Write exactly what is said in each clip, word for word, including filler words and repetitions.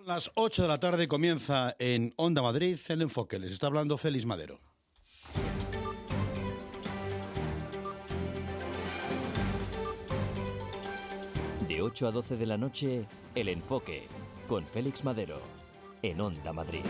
Las ocho de la tarde comienza en Onda Madrid el enfoque. Les está hablando Félix Madero. De ocho a doce de la noche, el enfoque con Félix Madero en Onda Madrid.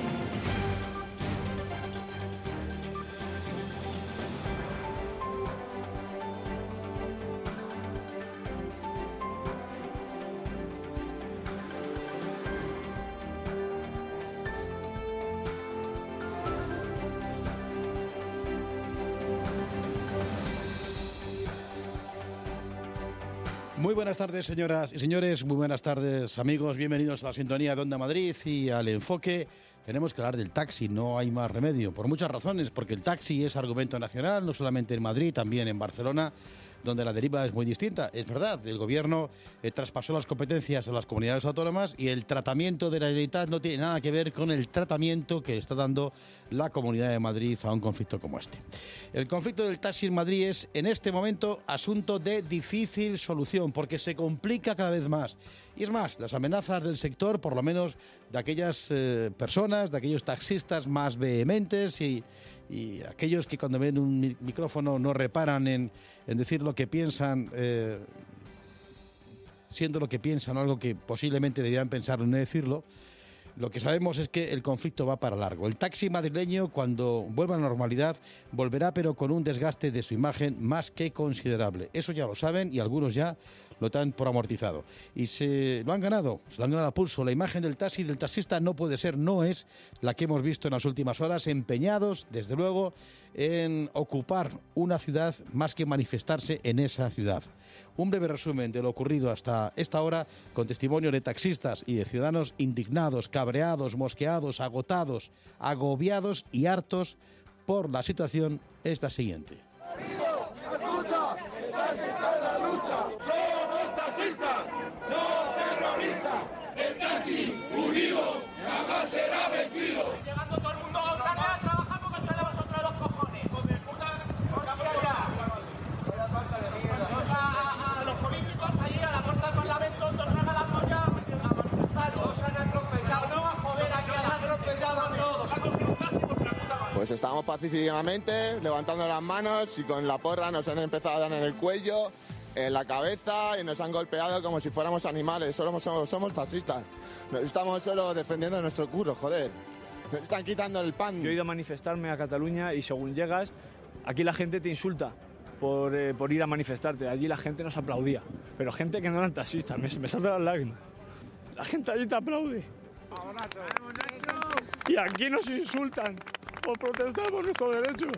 Muy buenas tardes, señoras y señores, muy buenas tardes, amigos, bienvenidos a la sintonía de Onda Madrid y al enfoque. Tenemos que hablar del taxi, no hay más remedio, por muchas razones, porque el taxi es argumento nacional, no solamente en Madrid, también en Barcelona, donde la deriva es muy distinta. Es verdad, el gobierno eh, traspasó las competencias a las comunidades autónomas y el tratamiento de la Generalitat no tiene nada que ver con el tratamiento que está dando la Comunidad de Madrid a un conflicto como este. El conflicto del taxi en Madrid es, en este momento, asunto de difícil solución, porque se complica cada vez más. Y es más, las amenazas del sector, por lo menos de aquellas eh, personas, de aquellos taxistas más vehementes y... y aquellos que cuando ven un micrófono no reparan en, en decir lo que piensan, eh, siendo lo que piensan algo que posiblemente deberían pensar en no decirlo. Lo que sabemos es que el conflicto va para largo. El taxi madrileño, cuando vuelva a la normalidad, volverá pero con un desgaste de su imagen más que considerable. Eso ya lo saben y algunos ya lo dan por amortizado. Y se lo han ganado, se lo han ganado a pulso. La imagen del taxi y del taxista no puede ser, no es la que hemos visto en las últimas horas, empeñados, desde luego, en ocupar una ciudad más que manifestarse en esa ciudad. Un breve resumen de lo ocurrido hasta esta hora, con testimonio de taxistas y de ciudadanos indignados, cabreados, mosqueados, agotados, agobiados y hartos por la situación, es la siguiente. ¡Escucha! ¡El taxi está en la lucha! ¡Somos taxistas, no terroristas! ¡El taxi unido jamás será vencido! Llegando todo el mundo a Octavia, trabaja porque sale vosotros los cojones. ¡Hijos de puta! Vamos a, a los políticos allí a la puerta del Parlamento, todos hagan la polla, a manifestar. Nos han atropellado. No va a joder aquí. Nos han atropellado a todos. Pues estábamos pacíficamente levantando las manos y con la porra nos han empezado a dar en el cuello, en la cabeza y nos han golpeado como si fuéramos animales. Solo somos, somos taxistas. Nos estamos solo defendiendo nuestro curro, joder. Nos están quitando el pan. Yo he ido a manifestarme a Cataluña y según llegas, aquí la gente te insulta por, eh, por ir a manifestarte. Allí la gente nos aplaudía. Pero gente que no eran taxistas, me, me saltan las lágrimas. La gente allí te aplaude. ¡Vamos, Nacho! ¡Vamos, Nacho! Y aquí nos insultan por protestar por nuestros derechos.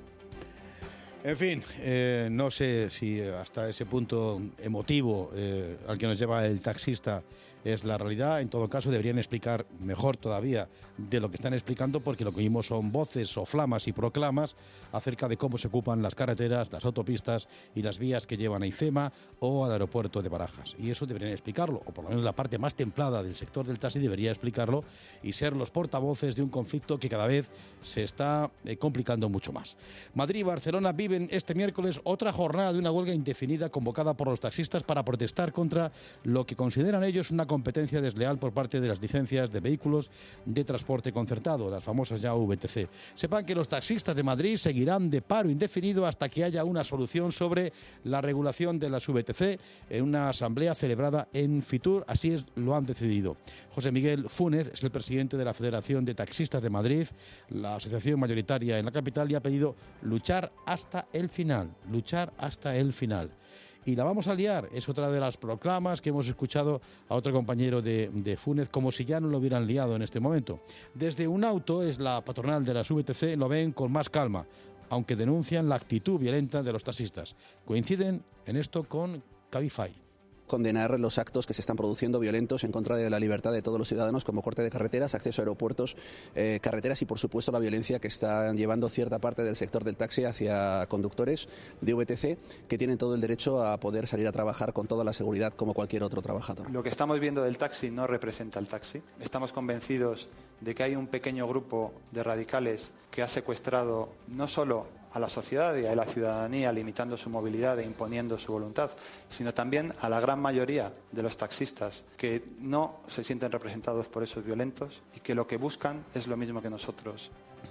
En fin, eh, no sé si hasta ese punto emotivo eh, al que nos lleva el taxista es la realidad. En todo caso, deberían explicar mejor todavía de lo que están explicando, porque lo que oímos son voces o flamas y proclamas acerca de cómo se ocupan las carreteras, las autopistas y las vías que llevan a IFEMA o al aeropuerto de Barajas. Y eso deberían explicarlo, o por lo menos la parte más templada del sector del taxi debería explicarlo y ser los portavoces de un conflicto que cada vez se está eh, complicando mucho más. Madrid y Barcelona viven este miércoles otra jornada de una huelga indefinida convocada por los taxistas para protestar contra lo que consideran ellos una competencia desleal por parte de las licencias de vehículos de transporte concertado, las famosas ya V T C. Sepan que los taxistas de Madrid seguirán de paro indefinido hasta que haya una solución sobre la regulación de las V T C en una asamblea celebrada en Fitur. Así es, lo han decidido. José Miguel Funes es el presidente de la Federación de Taxistas de Madrid, la asociación mayoritaria en la capital, y ha pedido luchar hasta el final, luchar hasta el final. Y la vamos a liar, es otra de las proclamas que hemos escuchado a otro compañero de, de Funes, como si ya no lo hubieran liado en este momento. Desde un auto, es la patronal de las V T C, lo ven con más calma, aunque denuncian la actitud violenta de los taxistas. Coinciden en esto con Cabify. Condenar los actos que se están produciendo violentos en contra de la libertad de todos los ciudadanos, como corte de carreteras, acceso a aeropuertos, eh, carreteras y, por supuesto, la violencia que están llevando cierta parte del sector del taxi hacia conductores de V T C que tienen todo el derecho a poder salir a trabajar con toda la seguridad como cualquier otro trabajador. Lo que estamos viendo del taxi no representa el taxi. Estamos convencidos de que hay un pequeño grupo de radicales que ha secuestrado no solo a la sociedad y a la ciudadanía limitando su movilidad e imponiendo su voluntad, sino también a la gran mayoría de los taxistas que no se sienten representados por esos violentos y que lo que buscan es lo mismo que nosotros.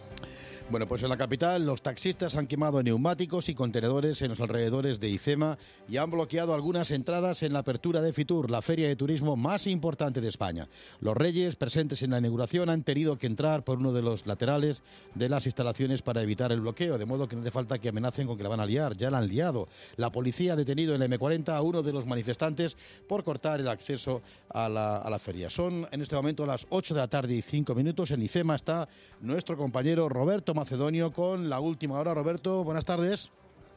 Bueno, pues en la capital los taxistas han quemado neumáticos y contenedores en los alrededores de IFEMA y han bloqueado algunas entradas en la apertura de Fitur, la feria de turismo más importante de España. Los reyes presentes en la inauguración han tenido que entrar por uno de los laterales de las instalaciones para evitar el bloqueo, de modo que no hace falta que amenacen con que la van a liar, ya la han liado. La policía ha detenido en la eme cuarenta a uno de los manifestantes por cortar el acceso a la, a la feria. Son en este momento las ocho de la tarde y cinco minutos. En IFEMA está nuestro compañero Roberto Macedonio con la última hora. Roberto, buenas tardes.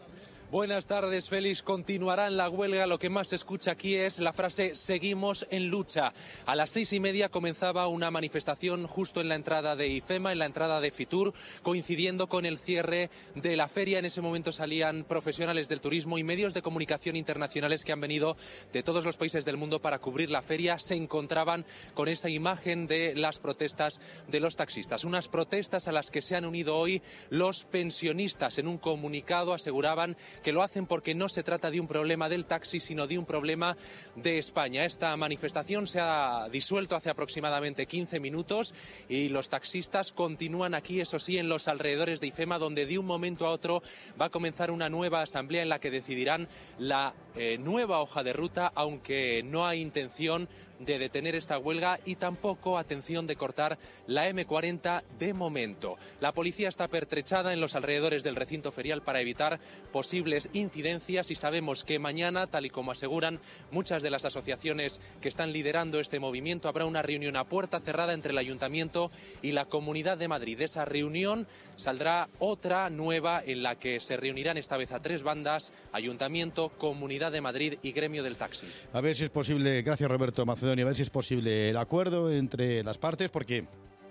Buenas tardes, Félix. Continuará en la huelga. Lo que más se escucha aquí es la frase "seguimos en lucha". A las seis y media comenzaba una manifestación justo en la entrada de IFEMA, en la entrada de Fitur, coincidiendo con el cierre de la feria. En ese momento salían profesionales del turismo y medios de comunicación internacionales que han venido de todos los países del mundo para cubrir la feria. Se encontraban con esa imagen de las protestas de los taxistas. Unas protestas a las que se han unido hoy los pensionistas. En un comunicado aseguraban que lo hacen porque no se trata de un problema del taxi, sino de un problema de España. Esta manifestación se ha disuelto hace aproximadamente quince minutos y los taxistas continúan aquí, eso sí, en los alrededores de IFEMA, donde de un momento a otro va a comenzar una nueva asamblea en la que decidirán la eh, nueva hoja de ruta, aunque no hay intención de detener esta huelga y tampoco, atención, de cortar la eme cuarenta de momento. La policía está pertrechada en los alrededores del recinto ferial para evitar posibles incidencias y sabemos que mañana, tal y como aseguran muchas de las asociaciones que están liderando este movimiento, habrá una reunión a puerta cerrada entre el Ayuntamiento y la Comunidad de Madrid. De esa reunión saldrá otra nueva en la que se reunirán esta vez a tres bandas: Ayuntamiento, Comunidad de Madrid y Gremio del Taxi. A ver si es posible, gracias Roberto Macedonio, a ver si es posible el acuerdo entre las partes, porque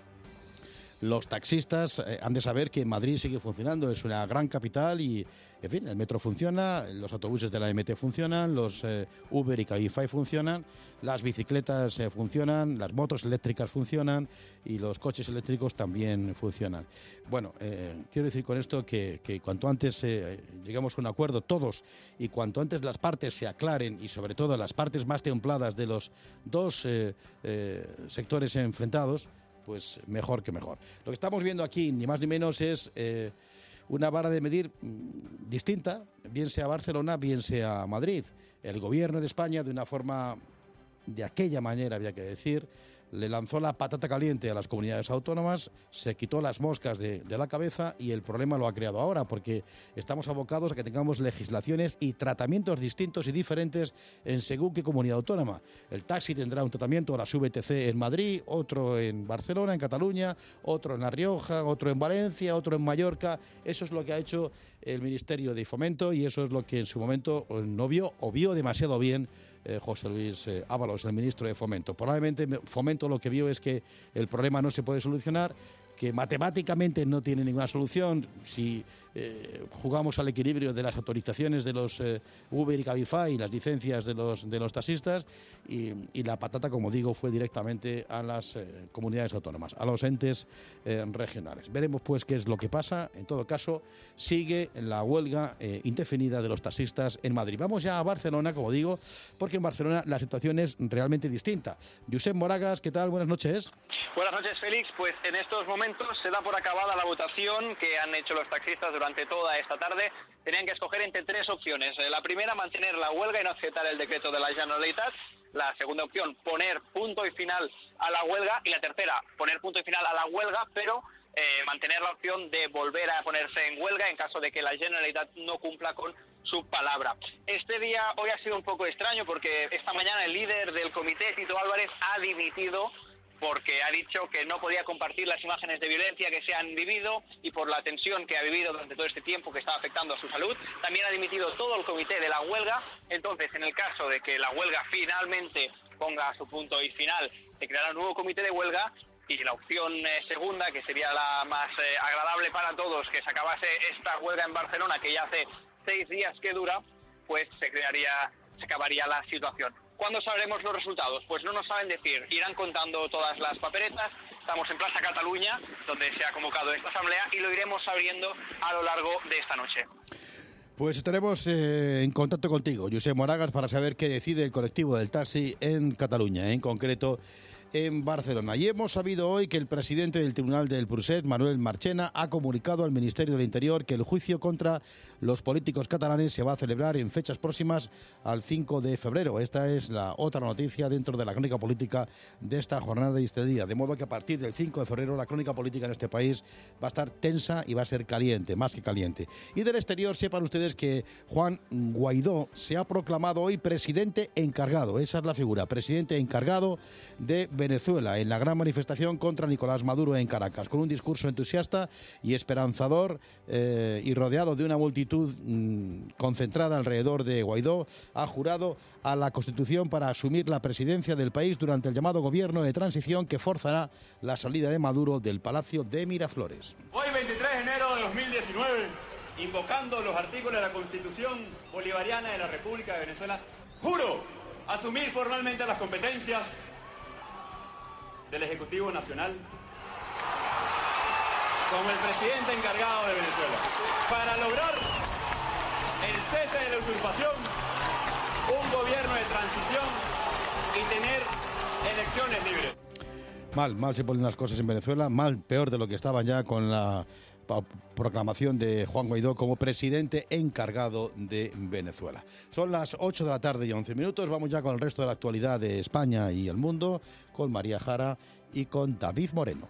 los taxistas eh, han de saber que Madrid sigue funcionando, es una gran capital y, en fin, el metro funciona, los autobuses de la eme te funcionan, los eh, Uber y Cabify funcionan, las bicicletas eh, funcionan, las motos eléctricas funcionan y los coches eléctricos también funcionan. Bueno, eh, quiero decir con esto que, que cuanto antes eh, lleguemos a un acuerdo todos y cuanto antes las partes se aclaren y sobre todo las partes más templadas de los dos eh, eh, sectores enfrentados, pues mejor que mejor. Lo que estamos viendo aquí, ni más ni menos, es eh, una vara de medir mmm, distinta, bien sea Barcelona, bien sea Madrid. El gobierno de España, de una forma, de aquella manera, había que decir, le lanzó la patata caliente a las comunidades autónomas, se quitó las moscas de, de la cabeza y el problema lo ha creado ahora, porque estamos abocados a que tengamos legislaciones y tratamientos distintos y diferentes en según qué comunidad autónoma. El taxi tendrá un tratamiento, las ve te ce en Madrid, otro en Barcelona, en Cataluña, otro en La Rioja, otro en Valencia, otro en Mallorca. Eso es lo que ha hecho el Ministerio de Fomento y eso es lo que en su momento no vio o vio demasiado bien Eh, José Luis eh, Ábalos, el ministro de Fomento. Probablemente Fomento lo que vio es que el problema no se puede solucionar, que matemáticamente no tiene ninguna solución si eh, jugamos al equilibrio de las autorizaciones de los eh, Uber y Cabify y las licencias de los de los taxistas y, y la patata, como digo, fue directamente a las eh, comunidades autónomas, a los entes eh, regionales. Veremos pues qué es lo que pasa. En todo caso, sigue la huelga eh, indefinida de los taxistas en Madrid. Vamos ya a Barcelona, como digo, porque en Barcelona la situación es realmente distinta. Josep Moragas, ¿qué tal? Buenas noches. Buenas noches, Félix. Pues en estos momentos se da por acabada la votación que han hecho los taxistas durante toda esta tarde. Tenían que escoger entre tres opciones. La primera, mantener la huelga y no aceptar el decreto de la Generalitat. La segunda opción, poner punto y final a la huelga. Y la tercera, poner punto y final a la huelga, pero eh, mantener la opción de volver a ponerse en huelga en caso de que la Generalitat no cumpla con su palabra. Este día hoy ha sido un poco extraño porque esta mañana el líder del comité, Tito Álvarez, ha dimitido porque ha dicho que no podía compartir las imágenes de violencia que se han vivido y por la tensión que ha vivido durante todo este tiempo que estaba afectando a su salud. También ha dimitido todo el comité de la huelga. Entonces, en el caso de que la huelga finalmente ponga su punto y final, se creará un nuevo comité de huelga y la opción eh, segunda, que sería la más eh, agradable para todos, que se acabase esta huelga en Barcelona, que ya hace seis días que dura, pues se crearía, se acabaría la situación. ¿Cuándo sabremos los resultados? Pues no nos saben decir. Irán contando todas las papeletas. Estamos en Plaza Cataluña, donde se ha convocado esta asamblea, y lo iremos abriendo a lo largo de esta noche. Pues estaremos eh, en contacto contigo, Josep Moragas, para saber qué decide el colectivo del taxi en Cataluña, en concreto en Barcelona. Y hemos sabido hoy que el presidente del Tribunal del Procés, Manuel Marchena, ha comunicado al Ministerio del Interior que el juicio contra los políticos catalanes se va a celebrar en fechas próximas al cinco de febrero. Esta es la otra noticia dentro de la crónica política de esta jornada y este día. De modo que a partir del cinco de febrero la crónica política en este país va a estar tensa y va a ser caliente, más que caliente. Y del exterior, sepan ustedes que Juan Guaidó se ha proclamado hoy presidente encargado. Esa es la figura, presidente encargado de Venezuela, en la gran manifestación contra Nicolás Maduro en Caracas, con un discurso entusiasta y esperanzador eh, y rodeado de una multitud mmm, concentrada alrededor de Guaidó. Ha jurado a la Constitución para asumir la presidencia del país durante el llamado gobierno de transición que forzará la salida de Maduro del Palacio de Miraflores. Hoy, veintitrés de enero de dos mil diecinueve, invocando los artículos de la Constitución Bolivariana de la República de Venezuela, juro asumir formalmente las competencias del Ejecutivo Nacional como el presidente encargado de Venezuela, para lograr el cese de la usurpación, un gobierno de transición y tener elecciones libres. Mal, mal se ponen las cosas en Venezuela, mal, peor de lo que estaban ya con la proclamación de Juan Guaidó como presidente encargado de Venezuela. Son las ocho de la tarde y once minutos. Vamos ya con el resto de la actualidad de España y el mundo, con María Jara y con David Moreno.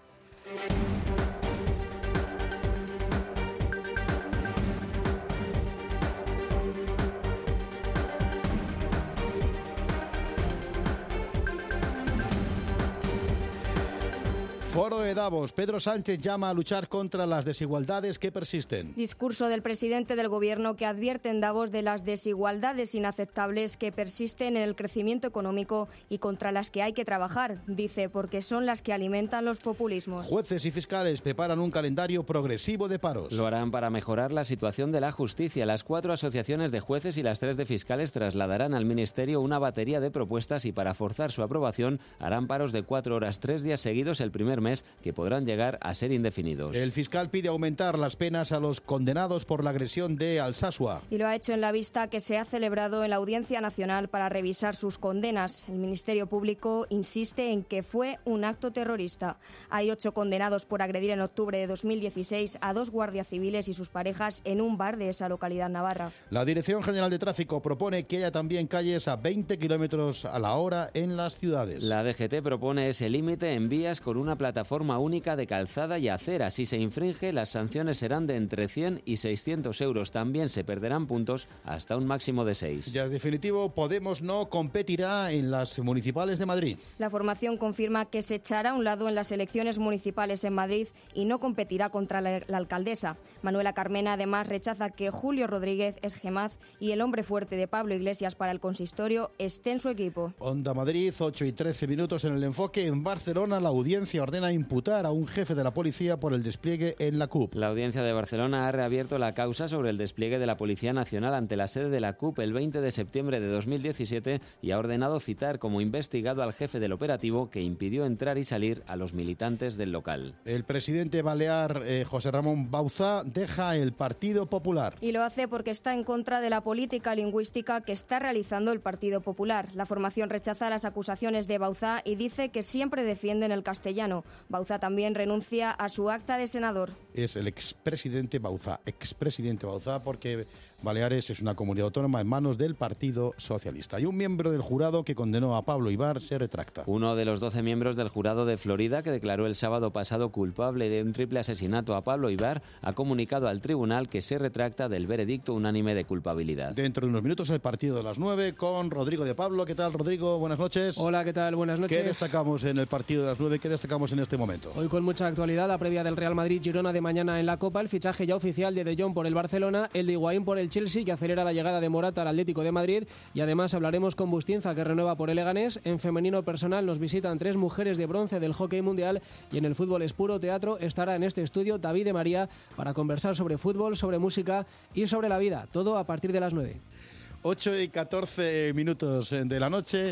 Foro de Davos. Pedro Sánchez llama a luchar contra las desigualdades que persisten. Discurso del presidente del Gobierno que advierte en Davos de las desigualdades inaceptables que persisten en el crecimiento económico y contra las que hay que trabajar, dice, porque son las que alimentan los populismos. Jueces y fiscales preparan un calendario progresivo de paros. Lo harán para mejorar la situación de la justicia. Las cuatro asociaciones de jueces y las tres de fiscales trasladarán al Ministerio una batería de propuestas y para forzar su aprobación harán paros de cuatro horas, tres días seguidos el primer mes, que podrán llegar a ser indefinidos. El fiscal pide aumentar las penas a los condenados por la agresión de Alsasua. Y lo ha hecho en la vista que se ha celebrado en la Audiencia Nacional para revisar sus condenas. El Ministerio Público insiste en que fue un acto terrorista. Hay ocho condenados por agredir en octubre de dos mil dieciséis a dos guardias civiles y sus parejas en un bar de esa localidad navarra. La Dirección General de Tráfico propone que haya también calles a veinte kilómetros a la hora en las ciudades. La D G T propone ese límite en vías con una plataforma única de calzada y acera. Si se infringe, las sanciones serán de entre cien y seiscientos euros. También se perderán puntos hasta un máximo de seis. Ya es definitivo, Podemos no competirá en las municipales de Madrid. La formación confirma que se echará a un lado en las elecciones municipales en Madrid y no competirá contra la, la alcaldesa. Manuela Carmena además rechaza que Julio Rodríguez Esgemaz y el hombre fuerte de Pablo Iglesias para el consistorio esté en su equipo. Onda Madrid, ocho y trece minutos en el enfoque. En Barcelona, la audiencia ordena imputar a un jefe de la policía por el despliegue en la C U P. La Audiencia de Barcelona ha reabierto la causa sobre el despliegue de la Policía Nacional ante la sede de la C U P el veinte de septiembre de dos mil diecisiete y ha ordenado citar como investigado al jefe del operativo que impidió entrar y salir a los militantes del local. El presidente balear eh, José Ramón Bauzá deja el Partido Popular. Y lo hace porque está en contra de la política lingüística que está realizando el Partido Popular. La formación rechaza las acusaciones de Bauzá y dice que siempre defienden el castellano. Bauzá también renuncia a su acta de senador. Es el expresidente Bauzá, expresidente Bauzá, porque Baleares es una comunidad autónoma en manos del Partido Socialista. Y un miembro del jurado que condenó a Pablo Ibar se retracta. Uno de los doce miembros del jurado de Florida, que declaró el sábado pasado culpable de un triple asesinato a Pablo Ibar, ha comunicado al tribunal que se retracta del veredicto unánime de culpabilidad. Dentro de unos minutos el partido de las nueve con Rodrigo de Pablo. ¿Qué tal, Rodrigo? Buenas noches. Hola, ¿qué tal? Buenas noches. ¿Qué destacamos en el partido de las nueve? ¿Qué destacamos en este momento? Hoy con mucha actualidad, la previa del Real Madrid-Girona de mañana en la Copa, el fichaje ya oficial de De Jong por el Barcelona, el de Higuaín por el Chelsea, que acelera la llegada de Morata al Atlético de Madrid, y además hablaremos con Bustinza, que renueva por el Leganés. En femenino personal nos visitan tres mujeres de bronce del hockey mundial, y en el fútbol es puro teatro estará en este estudio David de María para conversar sobre fútbol, sobre música y sobre la vida. Todo a partir de las nueve. ocho y catorce minutos de la noche.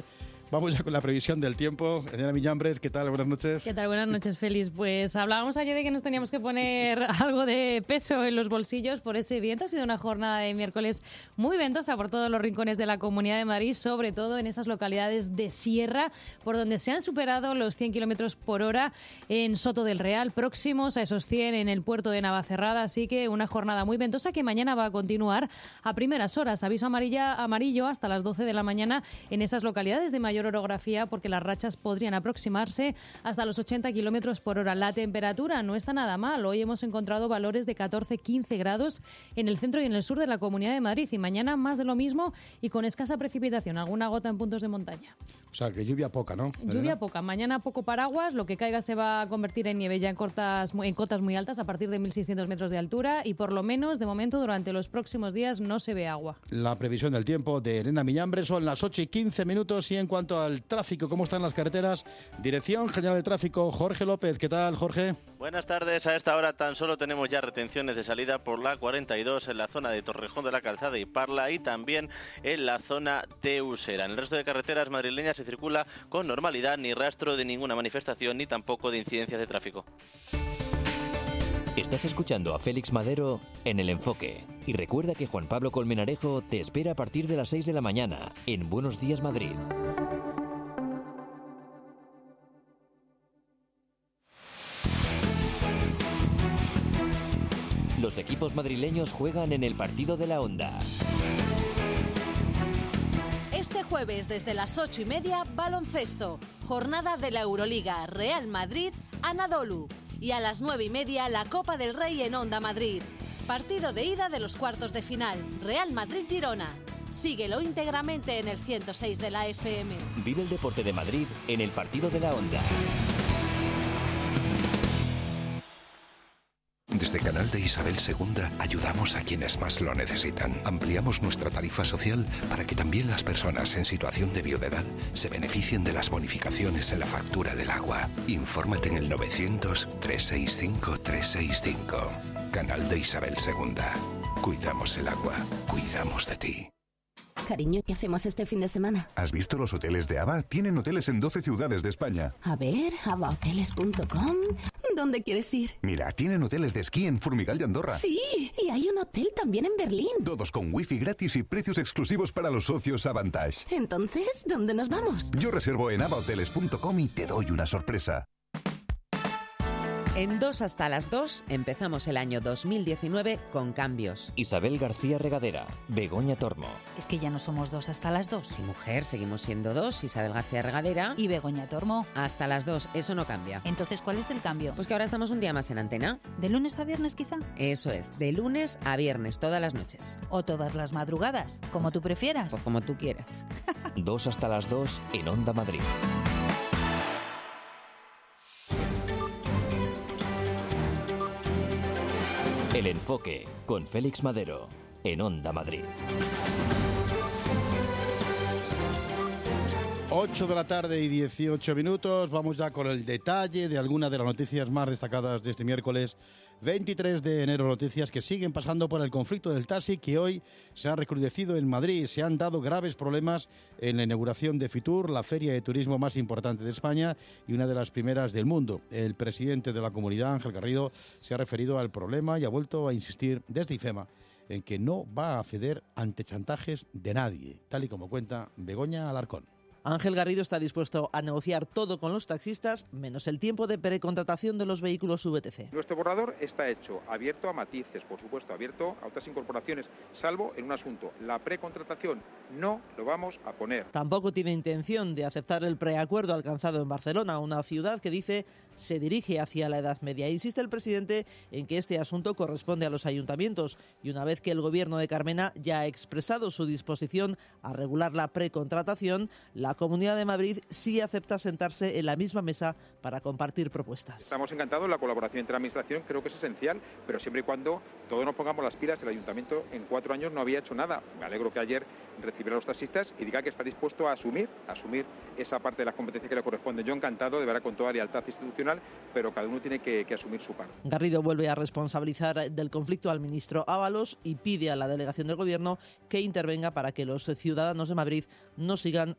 Vamos ya con la previsión del tiempo. Elena Miñambres, ¿qué tal? Buenas noches. ¿Qué tal? Buenas noches, Félix. Pues hablábamos ayer de que nos teníamos que poner algo de peso en los bolsillos por ese viento. Ha sido una jornada de miércoles muy ventosa por todos los rincones de la Comunidad de Madrid, sobre todo en esas localidades de sierra, por donde se han superado los cien kilómetros por hora en Soto del Real, próximos a esos cien en el puerto de Navacerrada. Así que una jornada muy ventosa que mañana va a continuar a primeras horas. Aviso amarilla, amarillo hasta las doce de la mañana en esas localidades de mayor orografía, porque las rachas podrían aproximarse hasta los ochenta kilómetros por hora. La temperatura no está nada mal. Hoy hemos encontrado valores de catorce a quince grados en el centro y en el sur de la Comunidad de Madrid, y mañana más de lo mismo y con escasa precipitación, alguna gota en puntos de montaña. O sea, que lluvia poca, ¿no? Lluvia poca. Mañana poco paraguas, lo que caiga se va a convertir en nieve ya en, cortas, en cotas muy altas a partir de mil seiscientos metros de altura, y por lo menos de momento durante los próximos días no se ve agua. La previsión del tiempo de Elena Miñambres, son las ocho y quince minutos. Y en cuanto al tráfico, ¿cómo están las carreteras? Dirección General de Tráfico, Jorge López. ¿Qué tal, Jorge? Buenas tardes. A esta hora tan solo tenemos ya retenciones de salida por la cuarenta y dos en la zona de Torrejón de la Calzada y Parla, y también en la zona de Usera. En el resto de carreteras madrileñas se circula con normalidad, ni rastro de ninguna manifestación ni tampoco de incidencias de tráfico. Estás escuchando a Félix Madero en El Enfoque. Y recuerda que Juan Pablo Colmenarejo te espera a partir de las seis de la mañana en Buenos Días Madrid. Los equipos madrileños juegan en el partido de la Onda. Este jueves desde las ocho y media, baloncesto, jornada de la Euroliga, Real Madrid-Anadolu. Y a las nueve y media, la Copa del Rey en Onda Madrid. Partido de ida de los cuartos de final, Real Madrid-Girona. Síguelo íntegramente en el ciento seis de la F M. Vive el deporte de Madrid en el partido de la Onda. Desde Canal de Isabel segunda ayudamos a quienes más lo necesitan. Ampliamos nuestra tarifa social para que también las personas en situación de viudedad se beneficien de las bonificaciones en la factura del agua. Infórmate en el novecientos, trescientos sesenta y cinco, trescientos sesenta y cinco. Canal de Isabel segunda. Cuidamos el agua. Cuidamos de ti. Cariño, ¿qué hacemos este fin de semana? ¿Has visto los hoteles de ABA? Tienen hoteles en doce ciudades de España. A ver, aba hoteles punto com. ¿Dónde quieres ir? Mira, tienen hoteles de esquí en Formigal y Andorra. Sí, y hay un hotel también en Berlín. Todos con wifi gratis y precios exclusivos para los socios Avantage. Entonces, ¿dónde nos vamos? Yo reservo en aba hoteles punto com y te doy una sorpresa. En dos hasta las dos empezamos el año dos mil diecinueve con cambios. Isabel García Regadera, Begoña Tormo. Es que ya no somos dos hasta las dos. Sí, mujer, seguimos siendo dos, Isabel García Regadera. Y Begoña Tormo. Hasta las dos, eso no cambia. Entonces, ¿cuál es el cambio? Pues que ahora estamos un día más en antena. ¿De lunes a viernes quizá? Eso es, de lunes a viernes, todas las noches. O todas las madrugadas, como tú prefieras. O como tú quieras. Dos hasta las dos en Onda Madrid. El Enfoque, con Félix Madero, en Onda Madrid. ocho de la tarde y dieciocho minutos. Vamos ya con el detalle de algunas de las noticias más destacadas de este miércoles veintitrés de enero. Noticias que siguen pasando por el conflicto del taxi, que hoy se ha recrudecido en Madrid. Se han dado graves problemas en la inauguración de Fitur, la feria de turismo más importante de España y una de las primeras del mundo. El presidente de la comunidad, Ángel Garrido, se ha referido al problema y ha vuelto a insistir desde IFEMA en que no va a ceder ante chantajes de nadie, tal y como cuenta Begoña Alarcón. Ángel Garrido está dispuesto a negociar todo con los taxistas, menos el tiempo de precontratación de los vehículos V T C. Nuestro borrador está hecho, abierto a matices, por supuesto, abierto a otras incorporaciones, salvo en un asunto. La precontratación no lo vamos a poner. Tampoco tiene intención de aceptar el preacuerdo alcanzado en Barcelona, una ciudad que dice se dirige hacia la Edad Media. Insiste el presidente en que este asunto corresponde a los ayuntamientos y una vez que el gobierno de Carmena ya ha expresado su disposición a regular la precontratación, la Comunidad de Madrid sí acepta sentarse en la misma mesa para compartir propuestas. Estamos encantados, la colaboración entre la Administración creo que es esencial, pero siempre y cuando todos nos pongamos las pilas. El Ayuntamiento en cuatro años no había hecho nada. Me alegro que ayer recibiera a los taxistas y diga que está dispuesto a asumir, a asumir esa parte de las competencias que le corresponde. Yo encantado, de verdad, con toda lealtad institucional, pero cada uno tiene que, que asumir su parte. Garrido vuelve a responsabilizar del conflicto al ministro Ábalos y pide a la delegación del Gobierno que intervenga para que los ciudadanos de Madrid no sigan secuestrados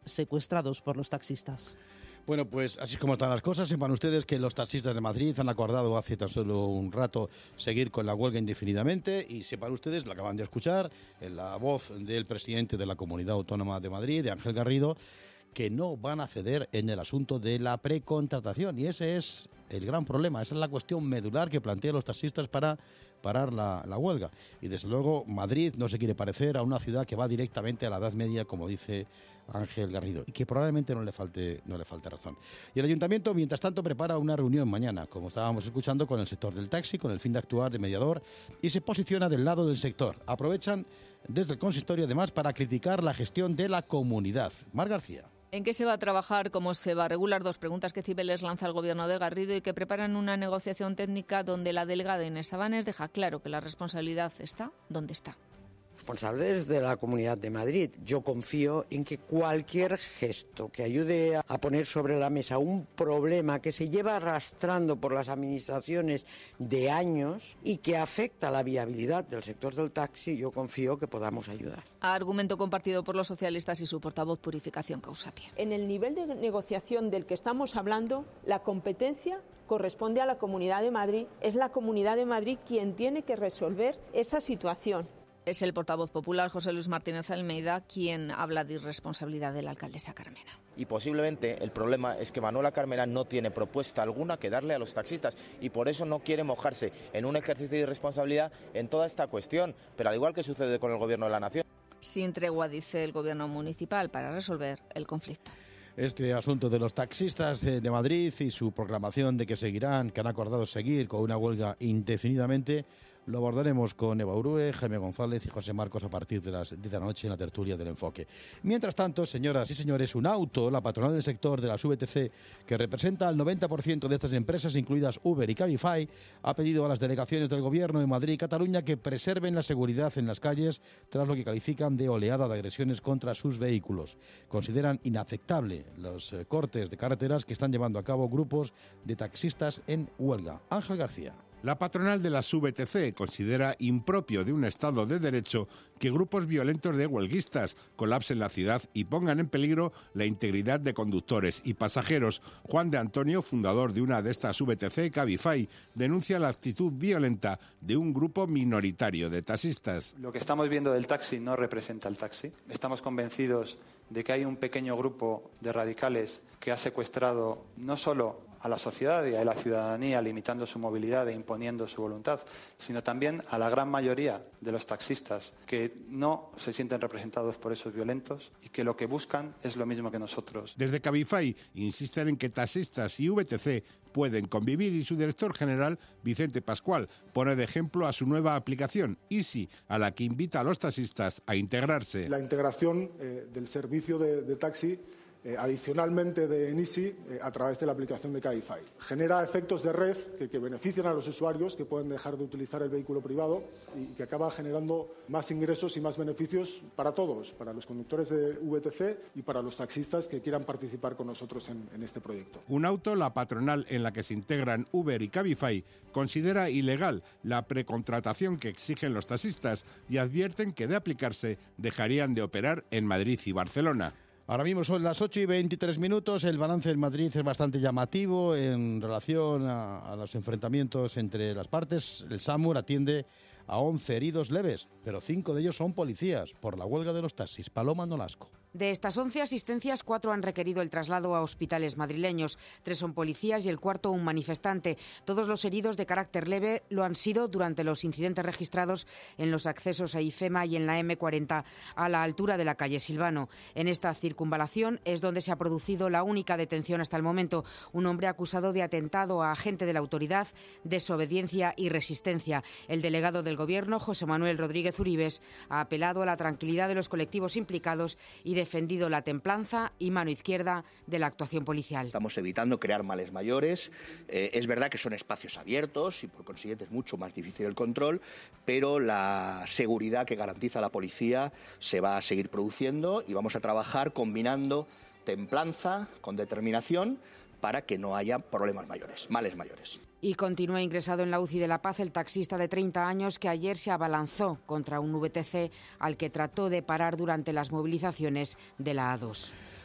secuestrados por los taxistas. Bueno, pues así es como están las cosas. Sepan ustedes que los taxistas de Madrid han acordado hace tan solo un rato seguir con la huelga indefinidamente y sepan ustedes, lo acaban de escuchar, en la voz del presidente de la Comunidad Autónoma de Madrid, de Ángel Garrido, que no van a ceder en el asunto de la precontratación. Y ese es el gran problema, esa es la cuestión medular que plantean los taxistas para parar la, la huelga. Y desde luego Madrid no se quiere parecer a una ciudad que va directamente a la Edad Media, como dice Ángel Garrido, y que probablemente no le falte no le falte razón. Y el Ayuntamiento, mientras tanto, prepara una reunión mañana, como estábamos escuchando, con el sector del taxi, con el fin de actuar de mediador, y se posiciona del lado del sector. Aprovechan desde el consistorio, además, para criticar la gestión de la comunidad. Mar García. ¿En qué se va a trabajar? ¿Cómo se va a regular? Dos preguntas que Cibeles lanza al gobierno de Garrido y que preparan una negociación técnica donde la delegada Inés Sabanes deja claro que la responsabilidad está donde está. Responsables de la Comunidad de Madrid. Yo confío en que cualquier gesto que ayude a poner sobre la mesa un problema que se lleva arrastrando por las administraciones de años y que afecta la viabilidad del sector del taxi, yo confío que podamos ayudar. Argumento compartido por los socialistas y su portavoz Purificación Causapia. En el nivel de negociación del que estamos hablando, la competencia corresponde a la Comunidad de Madrid. Es la Comunidad de Madrid quien tiene que resolver esa situación. Es el portavoz popular José Luis Martínez Almeida quien habla de irresponsabilidad de la alcaldesa Carmena. Y posiblemente el problema es que Manuela Carmena no tiene propuesta alguna que darle a los taxistas y por eso no quiere mojarse en un ejercicio de irresponsabilidad en toda esta cuestión, pero al igual que sucede con el Gobierno de la Nación. Sin tregua, dice el Gobierno municipal, para resolver el conflicto. Este asunto de los taxistas de Madrid y su proclamación de que seguirán, que han acordado seguir con una huelga indefinidamente, lo abordaremos con Eva Urue, Jaime González y José Marcos a partir de las diez de la noche en la tertulia del Enfoque. Mientras tanto, señoras y señores, un auto, la patronal del sector de las V T C, que representa al noventa por ciento de estas empresas, incluidas Uber y Cabify, ha pedido a las delegaciones del Gobierno en Madrid y Cataluña que preserven la seguridad en las calles tras lo que califican de oleada de agresiones contra sus vehículos. Consideran inaceptable los eh, cortes de carreteras que están llevando a cabo grupos de taxistas en huelga. Ángel García. La patronal de las V T C considera impropio de un Estado de Derecho que grupos violentos de huelguistas colapsen la ciudad y pongan en peligro la integridad de conductores y pasajeros. Juan de Antonio, fundador de una de estas V T C, Cabify, denuncia la actitud violenta de un grupo minoritario de taxistas. Lo que estamos viendo del taxi no representa el taxi. Estamos convencidos de que hay un pequeño grupo de radicales que ha secuestrado no solo a la sociedad y a la ciudadanía, limitando su movilidad e imponiendo su voluntad, sino también a la gran mayoría de los taxistas que no se sienten representados por esos violentos y que lo que buscan es lo mismo que nosotros. Desde Cabify insisten en que taxistas y V T C pueden convivir y su director general, Vicente Pascual, pone de ejemplo a su nueva aplicación, Easy, a la que invita a los taxistas a integrarse. La integración eh, del servicio de, de taxi Eh, adicionalmente de Easy eh, a través de la aplicación de Cabify. Genera efectos de red que, que benefician a los usuarios que pueden dejar de utilizar el vehículo privado y que acaba generando más ingresos y más beneficios para todos, para los conductores de V T C y para los taxistas que quieran participar con nosotros en, en este proyecto. Un auto, la patronal en la que se integran Uber y Cabify, considera ilegal la precontratación que exigen los taxistas y advierten que de aplicarse dejarían de operar en Madrid y Barcelona. Ahora mismo son las ocho y veintitrés minutos. El balance en Madrid es bastante llamativo en relación a, a los enfrentamientos entre las partes. El SAMUR atiende a once heridos leves, pero cinco de ellos son policías por la huelga de los taxis. Paloma Nolasco. De estas once asistencias, cuatro han requerido el traslado a hospitales madrileños. Tres son policías y el cuarto un manifestante. Todos los heridos de carácter leve lo han sido durante los incidentes registrados en los accesos a IFEMA y en la eme cuarenta, a la altura de la calle Silvano. En esta circunvalación es donde se ha producido la única detención hasta el momento. Un hombre acusado de atentado a agente de la autoridad, desobediencia y resistencia. El delegado del Gobierno, José Manuel Rodríguez Uribes, ha apelado a la tranquilidad de los colectivos implicados y defendido la templanza y mano izquierda de la actuación policial. Estamos evitando crear males mayores. Eh, es verdad que son espacios abiertos y por consiguiente es mucho más difícil el control, pero la seguridad que garantiza la policía se va a seguir produciendo y vamos a trabajar combinando templanza con determinación para que no haya problemas mayores, males mayores. Y continúa ingresado en la U C I de La Paz el taxista de treinta años que ayer se abalanzó contra un V T C al que trató de parar durante las movilizaciones de la A dos.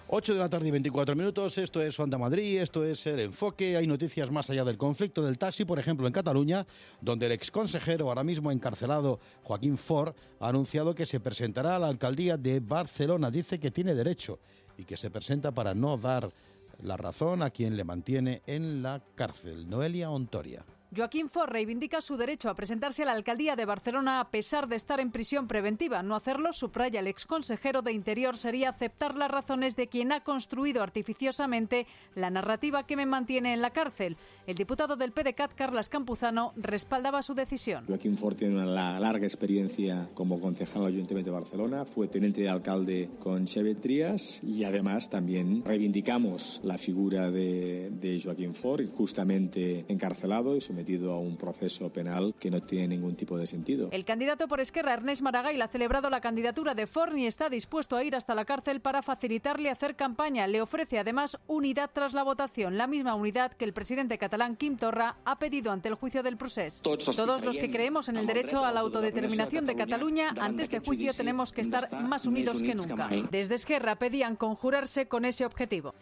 ocho de la tarde y veinticuatro minutos, esto es Onda Madrid, esto es El Enfoque. Hay noticias más allá del conflicto del taxi, por ejemplo en Cataluña, donde el exconsejero, ahora mismo encarcelado, Joaquín Forn, ha anunciado que se presentará a la alcaldía de Barcelona. Dice que tiene derecho y que se presenta para no dar la razón a quien le mantiene en la cárcel. Noelia Ontoria. Joaquín Forn reivindica su derecho a presentarse a la alcaldía de Barcelona a pesar de estar en prisión preventiva. No hacerlo, subraya el exconsejero de Interior, sería aceptar las razones de quien ha construido artificiosamente la narrativa que me mantiene en la cárcel. El diputado del P D C A T, Carles Campuzano, respaldaba su decisión. Joaquín Forn tiene una larga experiencia como concejal del Ayuntamiento de Barcelona, fue teniente de alcalde con Xavier Trias y además también reivindicamos la figura de, de Joaquín Forn, justamente encarcelado y sometido a un proceso penal que no tiene ningún tipo de sentido. El candidato por Esquerra, Ernest Maragall, ha celebrado la candidatura de Forn y está dispuesto a ir hasta la cárcel para facilitarle hacer campaña. Le ofrece además unidad tras la votación, la misma unidad que el presidente catalán Quim Torra ha pedido ante el juicio del procés. Todos los que creemos en el derecho a la autodeterminación de Cataluña, ante este juicio tenemos que estar más unidos que nunca. Desde Esquerra pedían conjurarse con ese objetivo.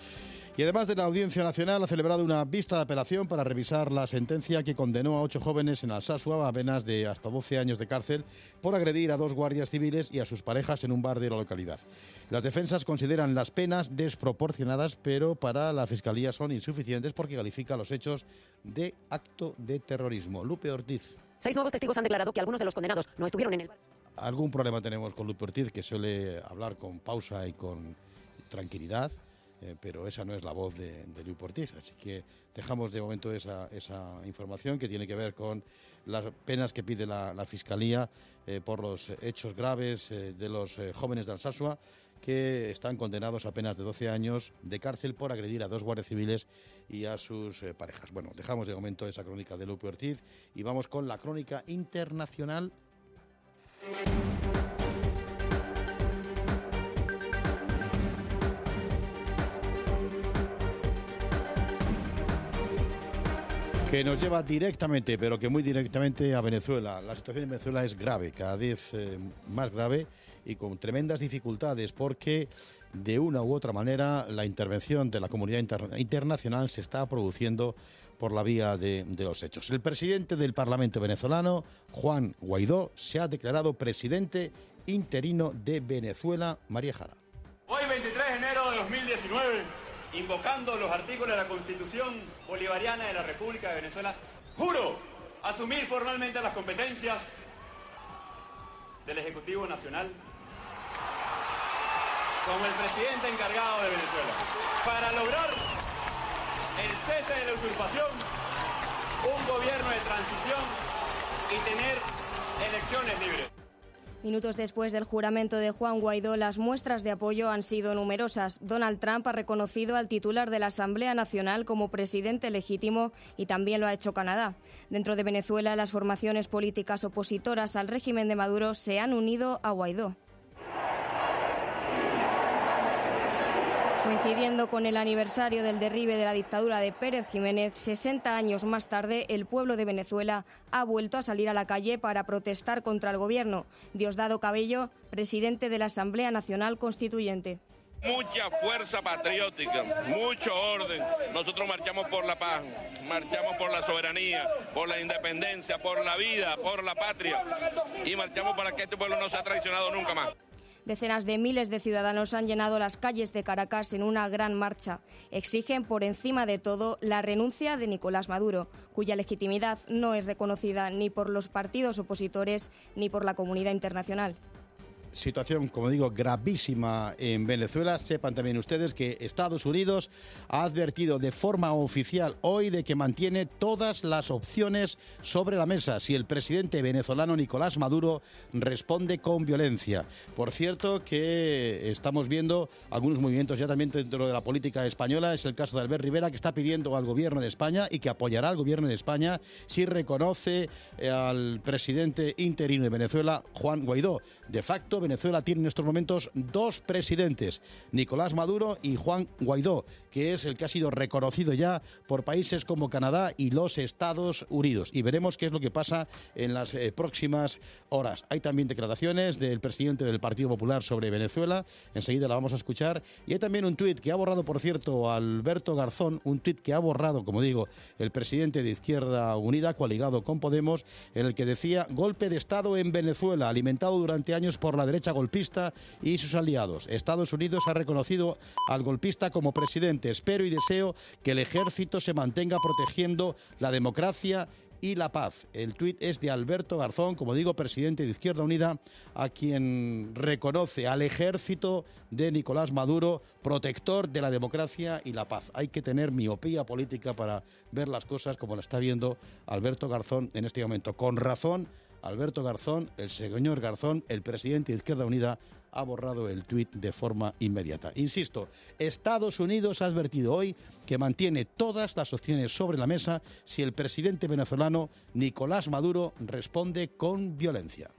Y además de la Audiencia Nacional, ha celebrado una vista de apelación para revisar la sentencia que condenó a ocho jóvenes en Alsasua a penas de hasta doce años de cárcel por agredir a dos guardias civiles y a sus parejas en un bar de la localidad. Las defensas consideran las penas desproporcionadas, pero para la Fiscalía son insuficientes porque califica los hechos de acto de terrorismo. Lupe Ortiz. Seis nuevos testigos han declarado que algunos de los condenados no estuvieron en el bar. Algún problema tenemos con Lupe Ortiz, que suele hablar con pausa y con tranquilidad. Eh, pero esa no es la voz de, de Luis Ortiz, así que dejamos de momento esa, esa información que tiene que ver con las penas que pide la, la Fiscalía eh, por los hechos graves eh, de los eh, jóvenes de Alsasua que están condenados a penas de doce años de cárcel por agredir a dos guardias civiles y a sus eh, parejas. Bueno, dejamos de momento esa crónica de Luis Ortiz y vamos con la crónica internacional. Que nos lleva directamente, pero que muy directamente a Venezuela. La situación en Venezuela es grave, cada vez eh, más grave y con tremendas dificultades porque de una u otra manera la intervención de la comunidad inter- internacional se está produciendo por la vía de, de los hechos. El presidente del Parlamento venezolano, Juan Guaidó, se ha declarado presidente interino de Venezuela. María Jara. Hoy, veintitrés de enero de dos mil diecinueve, invocando los artículos de la Constitución Bolivariana de la República de Venezuela, juro asumir formalmente las competencias del Ejecutivo Nacional como el presidente encargado de Venezuela, para lograr el cese de la usurpación, un gobierno de transición y tener elecciones libres. Minutos después del juramento de Juan Guaidó, las muestras de apoyo han sido numerosas. Donald Trump ha reconocido al titular de la Asamblea Nacional como presidente legítimo y también lo ha hecho Canadá. Dentro de Venezuela, las formaciones políticas opositoras al régimen de Maduro se han unido a Guaidó. Coincidiendo con el aniversario del derribe de la dictadura de Pérez Jiménez, sesenta años más tarde, el pueblo de Venezuela ha vuelto a salir a la calle para protestar contra el gobierno. Diosdado Cabello, presidente de la Asamblea Nacional Constituyente. Mucha fuerza patriótica, mucho orden. Nosotros marchamos por la paz, marchamos por la soberanía, por la independencia, por la vida, por la patria. Y marchamos para que este pueblo no sea traicionado nunca más. Decenas de miles de ciudadanos han llenado las calles de Caracas en una gran marcha. Exigen, por encima de todo, la renuncia de Nicolás Maduro, cuya legitimidad no es reconocida ni por los partidos opositores ni por la comunidad internacional. Situación, como digo, gravísima en Venezuela. Sepan también ustedes que Estados Unidos ha advertido de forma oficial hoy de que mantiene todas las opciones sobre la mesa si el presidente venezolano Nicolás Maduro responde con violencia. Por cierto, que estamos viendo algunos movimientos ya también dentro de la política española. Es el caso de Albert Rivera, que está pidiendo al gobierno de España y que apoyará al gobierno de España si reconoce al presidente interino de Venezuela, Juan Guaidó. De facto, Venezuela tiene en estos momentos dos presidentes, Nicolás Maduro y Juan Guaidó, que es el que ha sido reconocido ya por países como Canadá y los Estados Unidos. Y veremos qué es lo que pasa en las eh, próximas horas. Hay también declaraciones del presidente del Partido Popular sobre Venezuela, enseguida la vamos a escuchar. Y hay también un tuit que ha borrado, por cierto, Alberto Garzón, un tuit que ha borrado, como digo, el presidente de Izquierda Unida, coaligado con Podemos, en el que decía golpe de Estado en Venezuela, alimentado durante años por la derecha golpista y sus aliados. Estados Unidos ha reconocido al golpista como presidente. Espero y deseo que el ejército se mantenga protegiendo la democracia y la paz. El tuit es de Alberto Garzón, como digo, presidente de Izquierda Unida, a quien reconoce al ejército de Nicolás Maduro, protector de la democracia y la paz. Hay que tener miopía política para ver las cosas como la está viendo Alberto Garzón en este momento. Con razón, Alberto Garzón, el señor Garzón, el presidente de Izquierda Unida, ha borrado el tuit de forma inmediata. Insisto, Estados Unidos ha advertido hoy que mantiene todas las opciones sobre la mesa si el presidente venezolano Nicolás Maduro responde con violencia.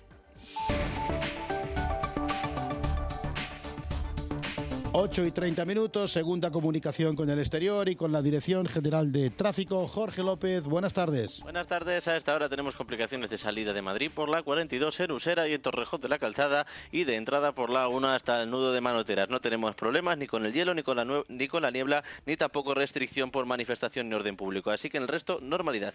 ocho y treinta minutos, segunda comunicación con el exterior y con la Dirección General de Tráfico. Jorge López, buenas tardes. Buenas tardes. A esta hora tenemos complicaciones de salida de Madrid por la cuarenta y dos en Usera y en Torrejón de la Calzada, y de entrada por la uno hasta el nudo de Manoteras. No tenemos problemas ni con el hielo, ni con la, ni con la niebla, ni tampoco restricción por manifestación ni orden público. Así que en el resto, normalidad.